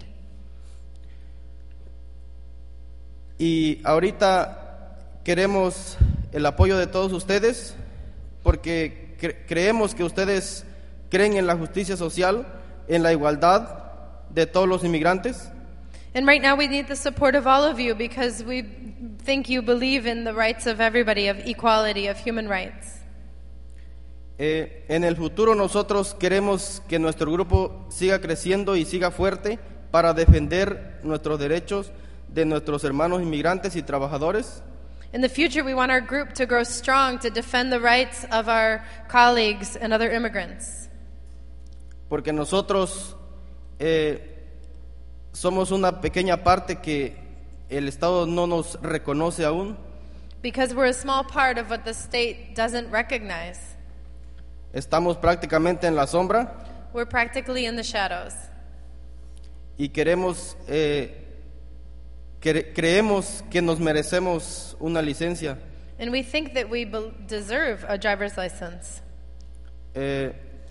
Y ahorita queremos el apoyo de todos ustedes porque cre- creemos que ustedes creen en la justicia social, en la igualdad de todos los inmigrantes. And right now we need the support of all of you because we think you believe in the rights of everybody, of equality, of human rights. Eh, en el futuro nosotros queremos que nuestro grupo siga creciendo y siga fuerte para defender nuestros derechos de nuestros hermanos inmigrantes y trabajadores. In the future, we want our group to grow strong to defend the rights of our colleagues and other immigrants. Porque nosotros eh, somos una pequeña parte que el Estado no nos reconoce aún. Because we're a small part of what the state doesn't recognize. Estamos prácticamente en la sombra We're practically in the shadows. y queremos, eh, cre- creemos que nos merecemos una licencia. And we think that we be- deserve a driver's license. Eh,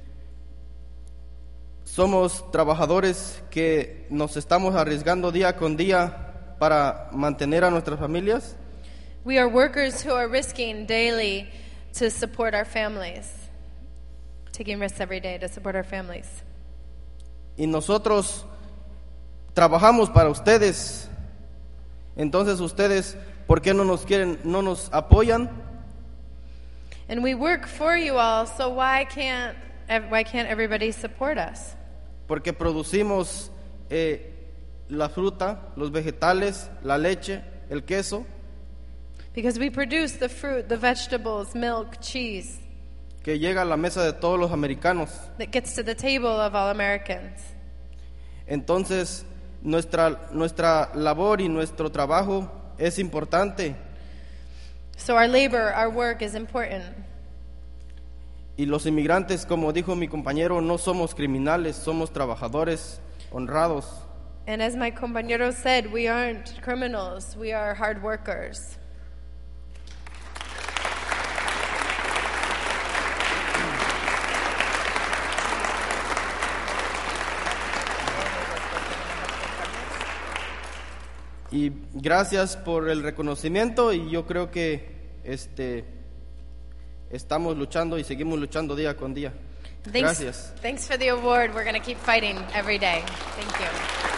somos trabajadores que nos estamos arriesgando día con día para mantener a nuestras familias. We are workers who are risking daily to support our families, taking risks every day to support our families. Y nosotros trabajamos para ustedes. Entonces ustedes, ¿por qué no nos quieren, no nos apoyan? And we work for you all, so why can't ev- why can't everybody support us? Porque producimos eh, la fruta, los vegetales, la leche, el queso, Because we produce the fruit, the vegetables, milk, cheese que llega a la mesa de todos los americanos. that gets to the table of all Americans. Entonces, nuestra, nuestra labor y nuestro trabajo es importante. So our labor, our work is important. Y los inmigrantes, como dijo mi compañero, no somos criminales, somos trabajadores honrados. And as my compañero said, we aren't criminals, we are hard workers. Y gracias por el reconocimiento y yo creo que este estamos luchando y seguimos luchando día con día. Thanks, Gracias. thanks for the award. We're going to keep fighting every day. Thank you.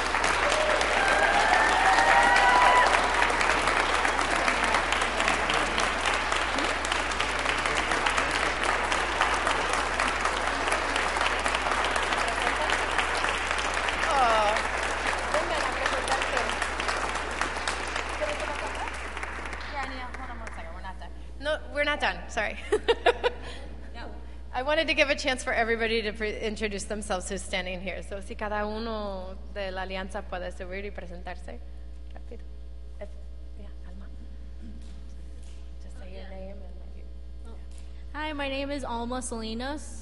No, we're not done. Sorry. I wanted to give a chance for everybody to pre- introduce themselves who's standing here. So, si cada uno de la alianza puede subir y presentarse. Rápido. If- yeah, Alma. Just say your name and maybe. Hi, my name is Alma Salinas.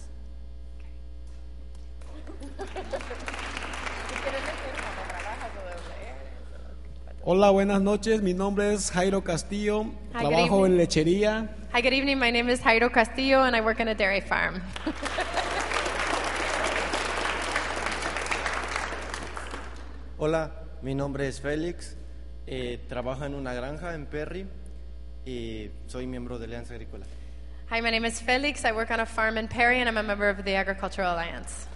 Hola, buenas noches. Mi nombre es Jairo Castillo. Hi, good Trabajo en evening. lechería. Hi, good evening. My name is Jairo Castillo and I work in a dairy farm. Hola, mi nombre es Félix, eh, trabajo en una granja en Perry y soy miembro de Alianza Agrícola. Hi, my name is Felix. I work on a farm in Perry and I'm a member of the Agricultural Alliance.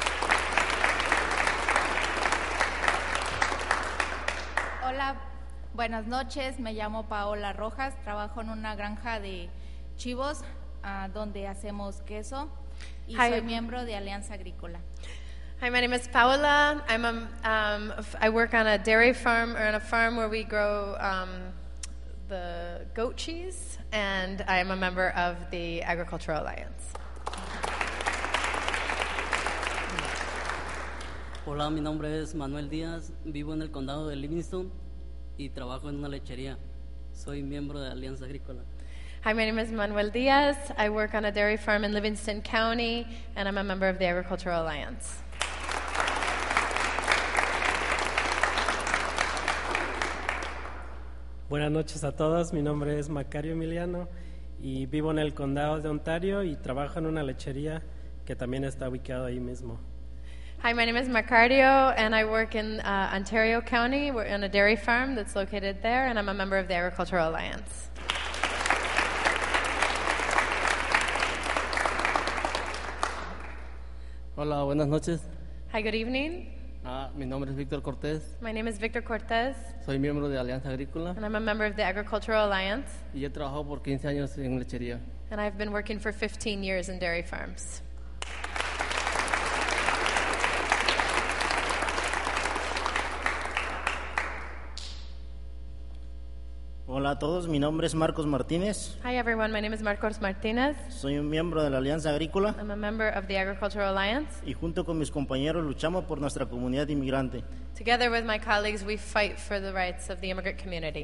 Hola, buenas noches. Me llamo Paola Rojas. Trabajo en una granja de chivos ah, donde hacemos queso. y Hi. soy miembro de Alianza Agrícola. Hi, my name is Paola. I'm a, um, f- I work on a dairy farm, or on a farm where we grow um, the goat cheese, and I am a member of the Agricultural Alliance. Hola, mi nombre es Manuel Díaz, vivo en el condado de Livingston y trabajo en una lechería. Soy miembro de Alianza Agrícola. Hi, my name is Manuel Diaz. I work on a dairy farm in Livingston County, and I'm a member of the Agricultural Alliance. Buenas noches a todos, mi nombre es Macario Emiliano y vivo en el condado de Ontario y trabajo en una lechería que también está ubicado ahí mismo. Hi, my name is Macario, and I work in uh, Ontario County. We're in a dairy farm that's located there, and I'm a member of the Agricultural Alliance. Hola, buenas noches. Hi, good evening. Ah, mi nombre es Víctor Cortés. My name is Victor Cortez, Soy miembro de Alianza Agrícola and I'm a member of the Agricultural Alliance, y he trabajado por quince años en lechería. and I've been working for fifteen years in dairy farms. Hola a todos, mi nombre es Marcos Martínez. Hi, everyone. My name is Marcos Martinez. Soy un miembro de la Alianza Agrícola I'm a member of the Agricultural Alliance. y junto con mis compañeros luchamos por nuestra comunidad inmigrante. Together with my colleagues, we fight for the rights of the immigrant community.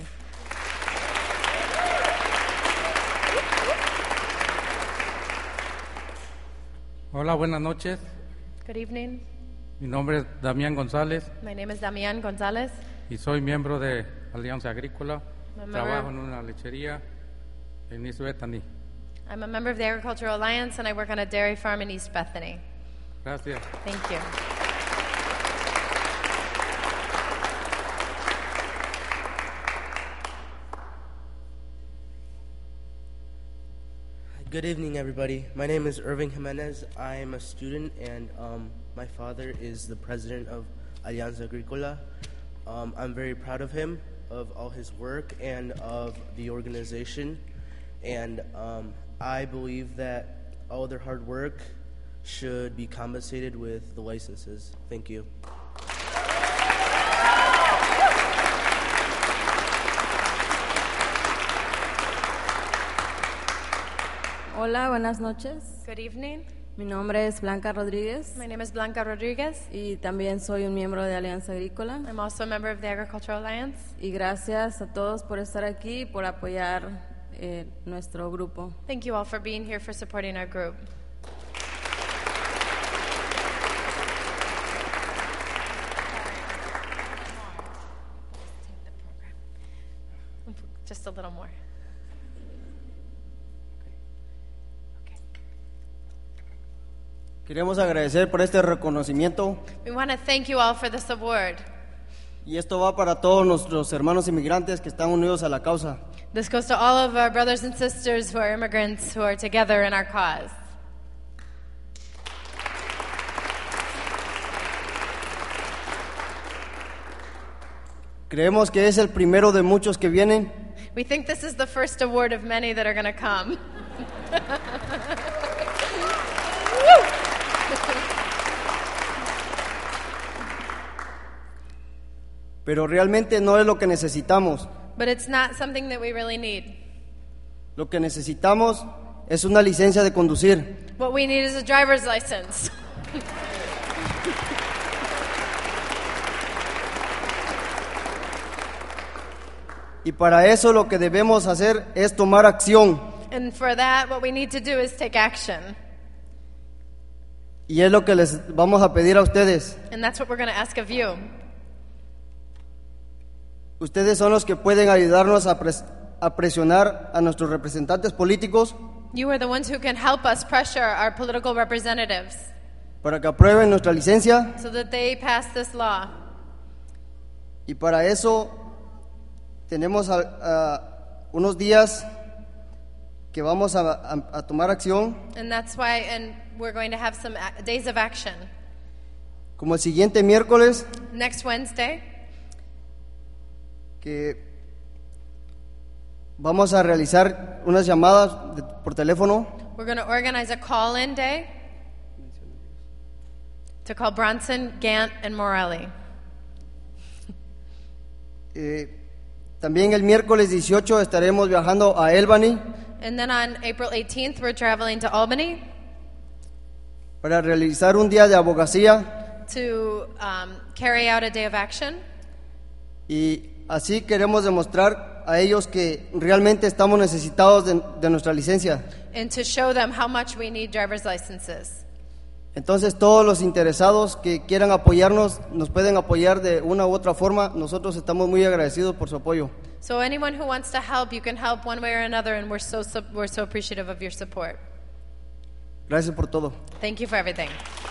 Hola, buenas noches. Good evening. Mi nombre es Damián González My name is Damian Gonzalez. y soy miembro de Alianza Agrícola. I'm a Trabajo en member- una lechería en East Bethany. I'm a member of the Agricultural Alliance, and I work on a dairy farm in East Bethany. Gracias. Thank you. Good evening, everybody. My name is Irving Jimenez. I am a student, and um, my father is the president of Alianza Agrícola. Um, I'm very proud of him, of all his work, and of the organization. And um, I believe that all their hard work should be compensated with the licenses. Thank you. Hola, buenas noches. Good evening. Mi nombre es Blanca Rodríguez My name is Blanca Rodriguez. y también soy un miembro de Alianza Agrícola. I'm also a member of the Agricultural Alliance. Y gracias a todos por estar aquí y por apoyar eh, nuestro grupo. Thank you all for being here, for supporting our group. Just a little more. Queremos agradecer por este reconocimiento We want to thank you all for this award. y esto va para todos nuestros hermanos inmigrantes que están unidos a la causa. This goes to all of our brothers and sisters who are immigrants who are together in our cause. Creemos que es el primero de muchos que vienen We think this is the first award of many that are going to come. pero realmente no es lo que necesitamos. But it's not something that we really need. Lo que necesitamos es una licencia de conducir. What we need is a driver's license. Y para eso lo que debemos hacer es tomar acción. And for that, what we need to do is take action. Y es lo que les vamos a pedir a ustedes. And that's what we're going to ask of you. Ustedes son los que pueden ayudarnos a, pres- a presionar a nuestros representantes políticos You are the ones who can help us pressure our political representatives para que aprueben nuestra licencia. so that they pass this law. Y para eso tenemos a- a unos días que vamos a, a- a tomar acción, And that's why, and we're going to have some a- days of action. como el siguiente miércoles, Next Wednesday, que vamos a realizar unas llamadas de- por teléfono we're going to organize a call-in day to call Bronson, Gant, and Morelli. Eh, también el miércoles dieciocho estaremos viajando a Albany And then on April eighteenth, we're traveling to Albany para realizar un día de abogacía to um, carry out a day of action. y así queremos demostrar a ellos que realmente estamos necesitados de, de nuestra licencia. And to show them how much we need driver's licenses. Entonces todos los interesados que quieran apoyarnos nos pueden apoyar de una u otra forma. Nosotros estamos muy agradecidos por su apoyo. So anyone who wants to help, you can help one way or another, and we're so, so we're so appreciative of your support. Gracias por todo. Thank you for everything.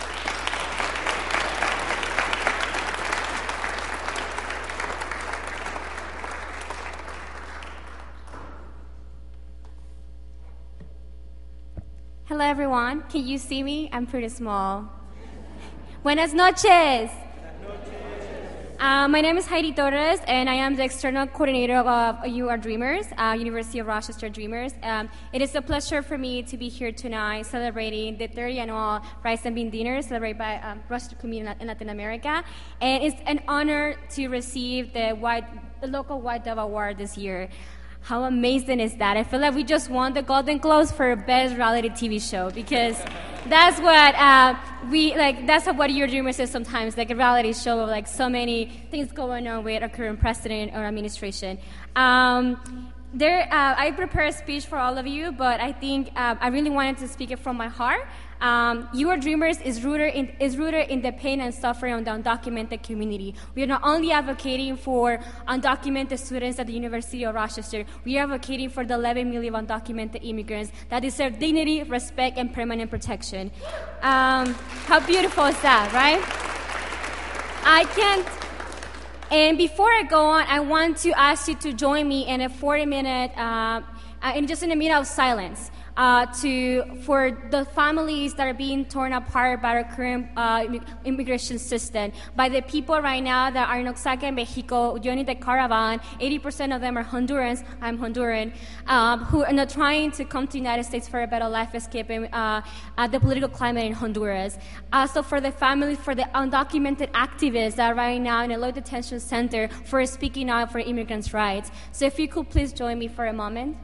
Hello, everyone. Can you see me? I'm pretty small. Buenas noches. Uh, my name is Heidi Torres, and I am the external coordinator of You Are Dreamers, uh, University of Rochester Dreamers. Um, it is a pleasure for me to be here tonight celebrating the third annual Rice and Bean Dinner celebrated by um, Rochester community in Latin America. And it's an honor to receive the, white, the local White Dove Award this year. How amazing is that? I feel like we just won the Golden Globes for Best Reality T V Show, because that's what uh, we like. That's what Your Dreamers is sometimes, like a reality show of like so many things going on with our current president or administration. Um, there, uh, I prepared a speech for all of you, but I think uh, I really wanted to speak it from my heart. Um, Your Dreamers is rooted in, is rooted in the pain and suffering of the undocumented community. We are not only advocating for undocumented students at the University of Rochester, we are advocating for the eleven million undocumented immigrants that deserve dignity, respect, and permanent protection. Um, how beautiful is that, right? I can't. And before I go on, I want to ask you to join me in a forty minute, uh, in just in a minute of silence. Uh, to for the families that are being torn apart by our current uh, immigration system, by the people right now that are in Oaxaca, Mexico, joining the caravan. eighty percent of them are Hondurans. I'm Honduran, um, who are not trying to come to the United States for a better life, escaping uh, uh, the political climate in Honduras. Also for the families, for the undocumented activists that are right now in a low detention center for speaking out for immigrants' rights. So if you could please join me for a moment.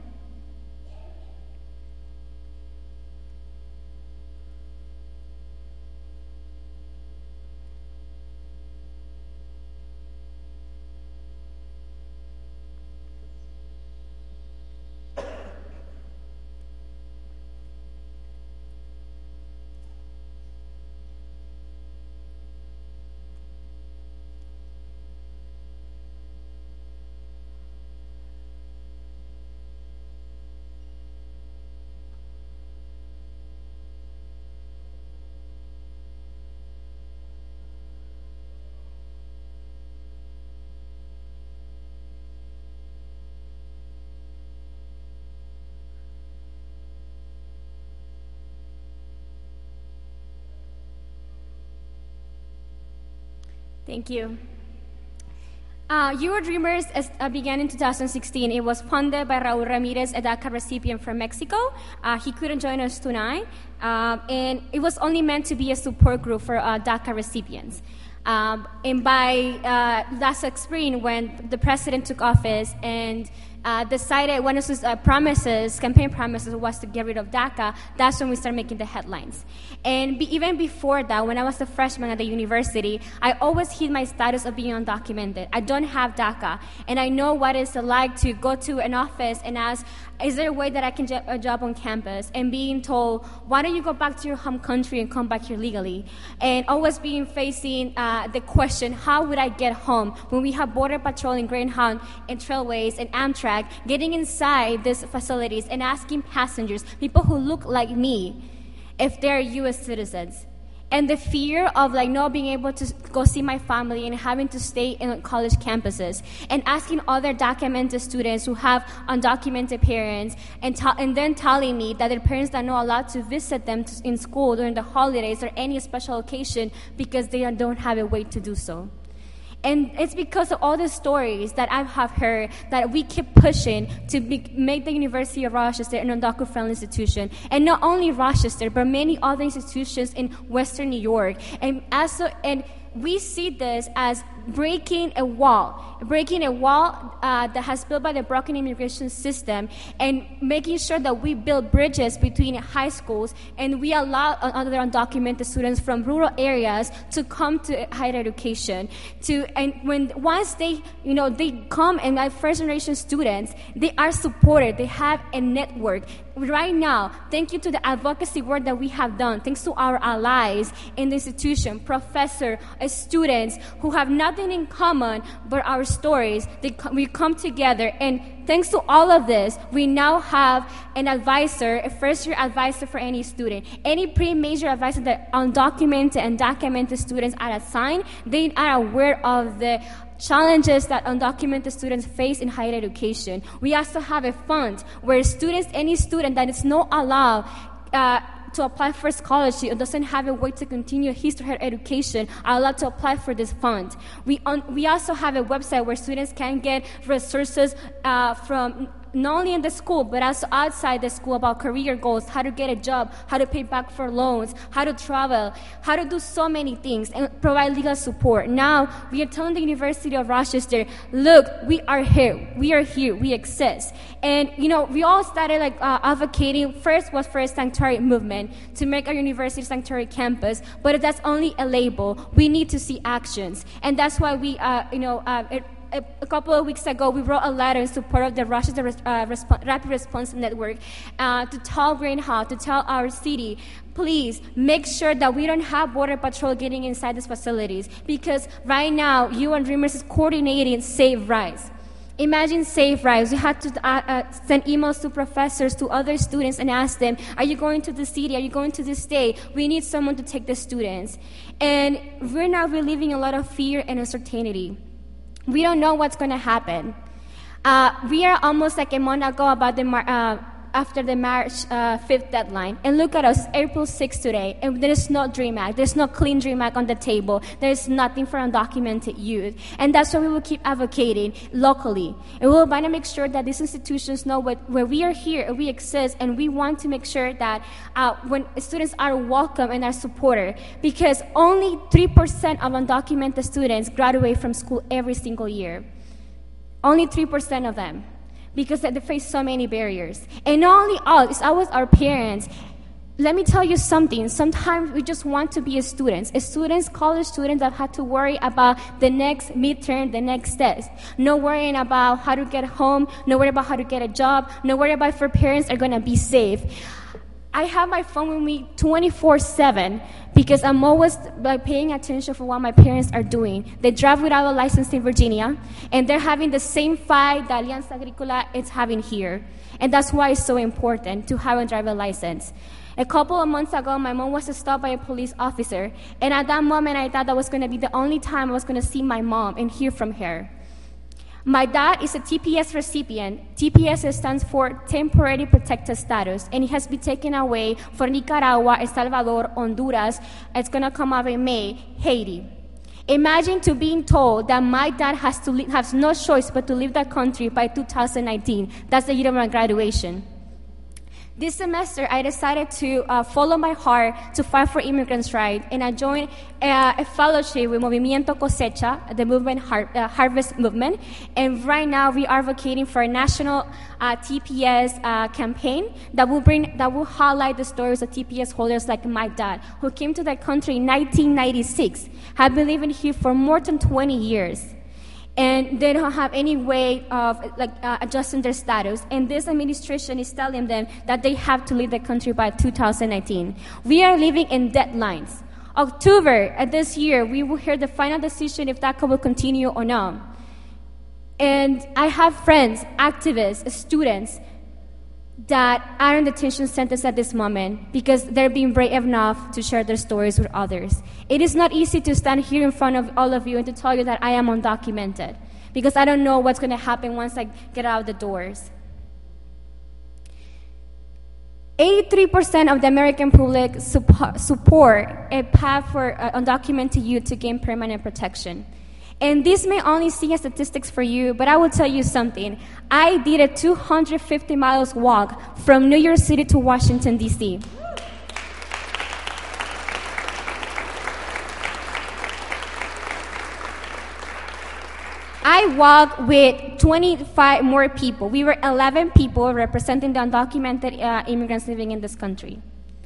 Thank you. Uh, You Are Dreamers is, uh, began in two thousand sixteen. It was funded by Raul Ramirez, a DACA recipient from Mexico. Uh, he couldn't join us tonight. Uh, and it was only meant to be a support group for uh, DACA recipients. Um, and by uh, last spring, when the president took office and uh, decided one of his uh, promises, campaign promises, was to get rid of DACA, that's when we started making the headlines. And be, even before that, when I was a freshman at the university, I always hid my status of being undocumented. I don't have DACA, and I know what it's like to go to an office and ask, is there a way that I can get a job on campus? And being told, why don't you go back to your home country and come back here legally? And always being facing uh, the question, how would I get home? When we have Border Patrol and Greyhound and Trailways and Amtrak getting inside these facilities and asking passengers, people who look like me, if they're U S citizens. And the fear of like not being able to go see my family and having to stay in college campuses, and asking other documented students who have undocumented parents, and, t- and then telling me that their parents are not allowed to visit them to, in school during the holidays or any special occasion because they don't have a way to do so. And it's because of all the stories that I have heard that we keep pushing to be, make the University of Rochester an undocumented-friendly institution. And not only Rochester, but many other institutions in Western New York. And also, and we see this as breaking a wall, breaking a wall uh, that has built by the broken immigration system, and making sure that we build bridges between high schools, and we allow other undocumented students from rural areas to come to higher education. To and when once they, you know, they come and like first generation students, they are supported. They have a network. Right now, thank you to the advocacy work that we have done, thanks to our allies in the institution, professors, students who have nothing in common but our stories. They, we come together, and thanks to all of this, we now have an advisor, a first-year advisor for any student. Any pre-major advisor that undocumented and documented students are assigned, they are aware of the challenges that undocumented students face in higher education. We also have a fund where students, any student that is not allowed uh, to apply for scholarship or doesn't have a way to continue his or her education are allowed to apply for this fund. We, un- we also have a website where students can get resources uh, from not only in the school, but also outside the school about career goals, how to get a job, how to pay back for loans, how to travel, how to do so many things, and provide legal support. Now, we are telling the University of Rochester, look, we are here, we are here, we exist. And, you know, we all started like uh, advocating, first was for a sanctuary movement to make our university sanctuary campus, but that's only a label. We need to see actions. And that's why we, uh, you know, uh, it, a couple of weeks ago, we wrote a letter in support of the Rochester uh, Resp- Rapid Response Network uh, to tell Greenhouse, to tell our city, please make sure that we don't have Border Patrol getting inside these facilities, because right now, U N Dreamers is coordinating Save Rise. Imagine Save Rise. We had to uh, uh, send emails to professors, to other students, and ask them, are you going to the city? Are you going to the state? We need someone to take the students. And we're now reliving a lot of fear and uncertainty. We don't know what's going to happen. Uh, we are almost like a month ago about the mar- uh, after the March uh, fifth deadline. And look at us, April sixth today, and there is no DREAM Act. There's no clean DREAM Act on the table. There's nothing for undocumented youth. And that's why we will keep advocating locally. And we will want to make sure that these institutions know what, where we are here and we exist, and we want to make sure that uh, when students are welcome and are supported, because only three percent of undocumented students graduate from school every single year. Only three percent of them, because they face so many barriers. And not only us, it's always our parents. Let me tell you something. Sometimes we just want to be a student. As students, college students that have to worry about the next midterm, the next test. No worrying about how to get home, no worry about how to get a job, no worry about if our parents are going to be safe. I have my phone with me twenty-four seven because I'm always like, paying attention for what my parents are doing. They drive without a license in Virginia, and they're having the same fight that Alianza Agricola is having here. And that's why it's so important to have a driver's license. A couple of months ago, my mom was stopped by a police officer, and at that moment, I thought that was going to be the only time I was going to see my mom and hear from her. My dad is a T P S recipient. T P S stands for Temporary Protected Status, and it has been taken away for Nicaragua, El Salvador, Honduras. It's going to come out in May, Haiti. Imagine to being told that my dad has to leave, has no choice but to leave that country by two thousand nineteen. That's the year of my graduation. This semester, I decided to uh, follow my heart to fight for immigrants' rights, and I joined a, a fellowship with Movimiento Cosecha, the movement har- uh, Harvest Movement, and right now we are advocating for a national uh, T P S uh, campaign that will bring that will highlight the stories of T P S holders like my dad, who came to the country in nineteen ninety-six, have been living here for more than twenty years. And they don't have any way of like uh, adjusting their status. And this administration is telling them that they have to leave the country by two thousand nineteen. We are living in deadlines. October of this year, we will hear the final decision if DACA will continue or not. And I have friends, activists, students that are in detention centers at this moment because they're being brave enough to share their stories with others. It is not easy to stand here in front of all of you and to tell you that I am undocumented, because I don't know what's going to happen once I get out the doors. eighty-three percent of the American public support a path for uh, undocumented youth to gain permanent protection. And this may only seem as statistics for you, but I will tell you something. I did a two hundred fifty miles walk from New York City to Washington, D C I walked with twenty-five more people. We were eleven people representing the undocumented uh, immigrants living in this country.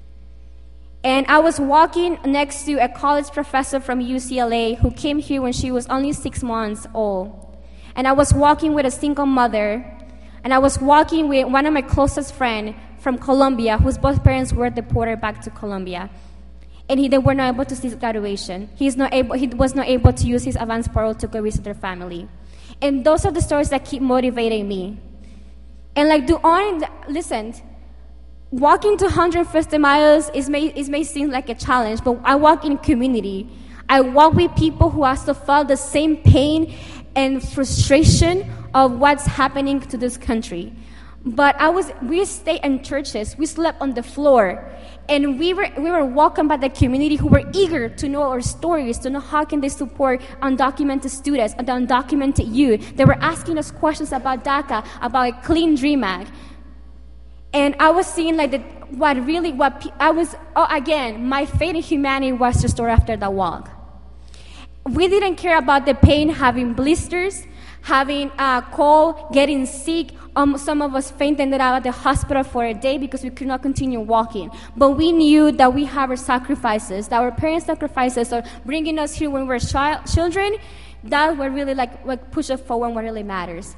And I was walking next to a college professor from U C L A who came here when she was only six months old. And I was walking with a single mother. And I was walking with one of my closest friends from Colombia, whose both parents were deported back to Colombia. And he, they were not able to see his graduation. He's not able, he was not able to use his advance parole to go visit their family. And those are the stories that keep motivating me. And like, do on, listen, walking two hundred fifty miles is may, it may seem like a challenge, but I walk in community. I walk with people who also felt the same pain and frustration of what's happening to this country. But I was, we stayed in churches, we slept on the floor, and we were we were welcomed by the community who were eager to know our stories, to know how can they support undocumented students, and the undocumented youth. They were asking us questions about DACA, about a Clean Dream Act. And I was seeing like the, what really, what I was, oh, again, my faith in humanity was restored after that walk. We didn't care about the pain, having blisters, having a cold, getting sick. Um, some of us fainted out at the hospital for a day because we could not continue walking. But we knew that we have our sacrifices, that our parents' sacrifices are bringing us here when we were child, children. That what really like, like push us forward, what really matters.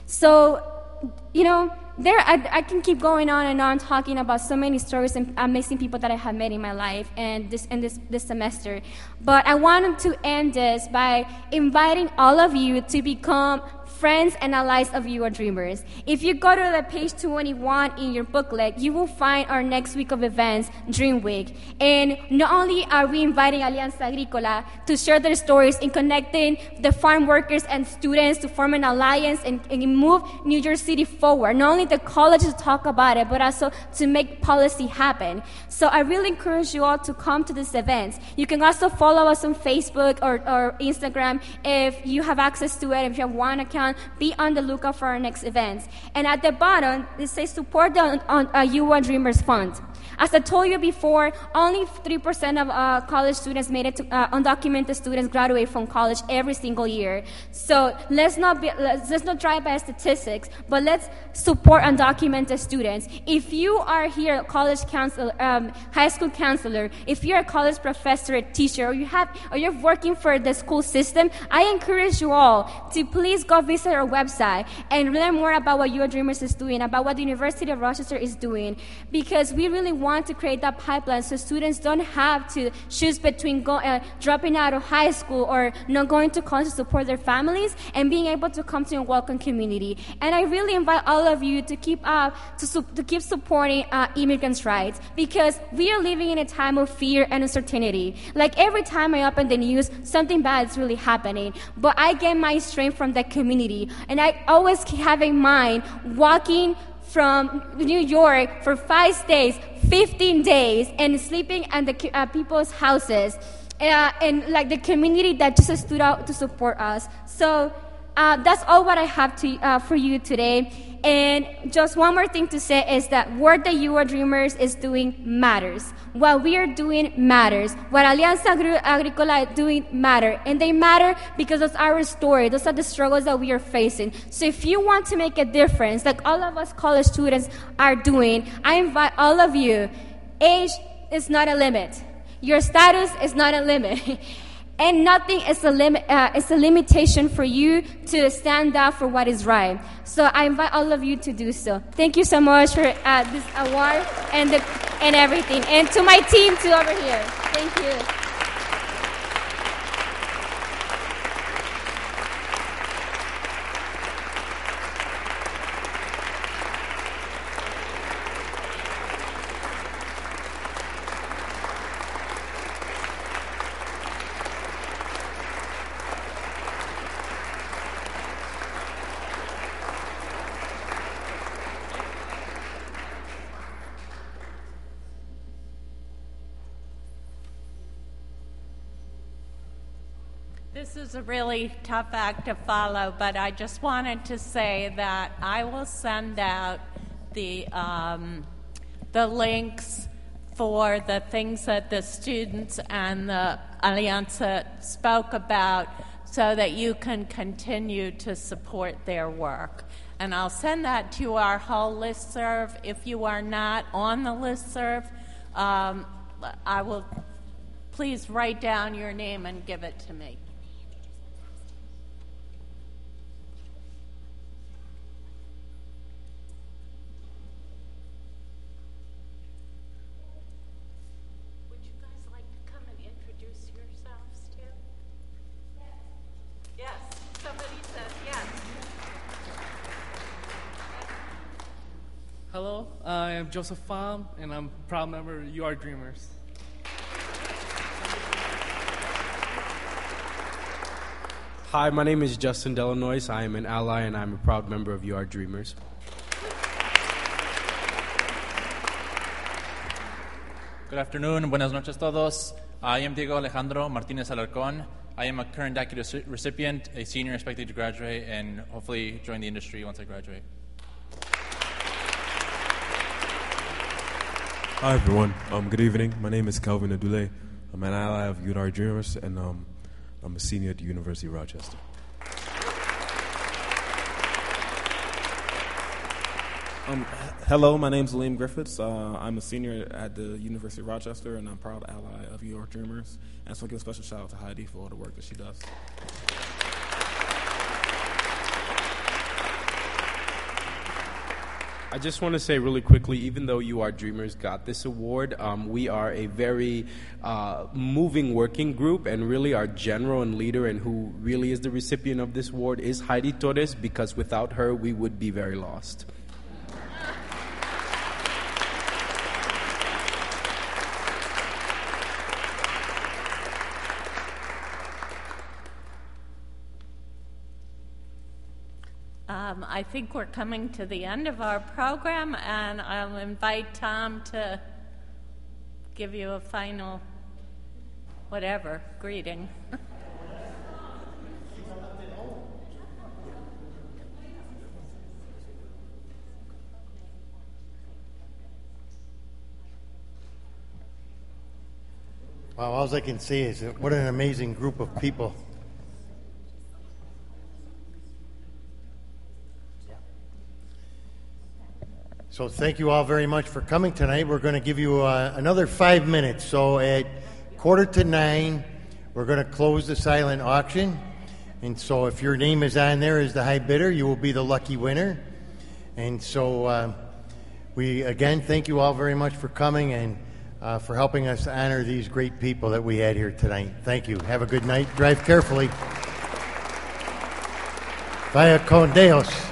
So, you know, there I, I can keep going on and on talking about so many stories and amazing people that I have met in my life and this and this this semester. But I wanted to end this by inviting all of you to become friends and allies of You Are Dreamers. If you go to the page twenty-one in your booklet, you will find our next week of events, Dream Week. And not only are we inviting Alianza Agrícola to share their stories in connecting the farm workers and students to form an alliance and, and move New York City forward, not only the college to talk about it, but also to make policy happen. So I really encourage you all to come to these events. You can also follow us on Facebook or, or Instagram if you have access to it, if you have one account. Be on the lookout for our next events. And at the bottom, it says support the on, uh, You Are Dreamers Fund. As I told you before, only three percent of uh, college students made it to, uh, undocumented students graduate from college every single year. So let's not, be, let's, let's not drive by statistics, but let's support undocumented students. If you are here, a college counselor, um, high school counselor, if you're a college professor, a teacher, or you have, or you're working for the school system, I encourage you all to please go visit our website and learn more about what You Are Dreamers is doing, about what the University of Rochester is doing, because we really want to create that pipeline so students don't have to choose between go, uh, dropping out of high school or not going to college to support their families and being able to come to a welcome community. And I really invite all of you to keep up, to, su- to keep supporting uh, immigrants' rights, because we are living in a time of fear and uncertainty. Like every time I open the news, something bad is really happening. But I get my strength from that community. And I always have in mind walking from New York for five days, fifteen days, and sleeping at the uh, people's houses, uh, and like the community that just stood out to support us. So uh, that's all what I have to uh, for you today. And just one more thing to say is that work that You Are Dreamers is doing matters. What we are doing matters. What Alianza Agrícola is doing matter. And they matter because that's our story. Those are the struggles that we are facing. So if you want to make a difference, like all of us college students are doing, I invite all of you. Age is not a limit. Your status is not a limit. And nothing is a, lim- uh, is a limitation for you to stand up for what is right. So I invite all of you to do so. Thank you so much for uh, this award and, the, and everything. And to my team, too, over here. Thank you. This is a really tough act to follow, but I just wanted to say that I will send out the um, the links for the things that the students and the Alianza spoke about so that you can continue to support their work. And I'll send that to our whole listserv. If you are not on the listserv, um, I will please write down your name and give it to me. Hello, I am Joseph Pham, and I'm a proud member of You Are Dreamers. Hi, my name is Justin Delanois. I am an ally, and I'm a proud member of You Are Dreamers. Good afternoon, buenas noches todos. I am Diego Alejandro Martinez Alarcón. I am a current D A C U recipient, a senior expected to graduate, and hopefully join the industry once I graduate. Hi everyone, um, good evening. My name is Calvin Adule. I'm an ally of You Are Dreamers, and um, I'm a senior at the University of Rochester. Um, hello, my name is Liam Griffiths. Uh, I'm a senior at the University of Rochester, and I'm a proud ally of You Are Dreamers. And so I give a special shout out to Heidi for all the work that she does. I just want to say really quickly, even though You Are Dreamers got this award, um, we are a very uh, moving working group, and really our general and leader and who really is the recipient of this award is Heidi Torres, because without her we would be very lost. Um, I think we're coming to the end of our program, and I'll invite Tom to give you a final, whatever, greeting. Wow, all I can say is that what an amazing group of people. So thank you all very much for coming tonight. We're going to give you uh, another five minutes. So at quarter to nine, we're going to close the silent auction. And so if your name is on there as the high bidder, you will be the lucky winner. And so uh, we, again, thank you all very much for coming and uh, for helping us honor these great people that we had here tonight. Thank you. Have a good night. Drive carefully. Vaya con Deus.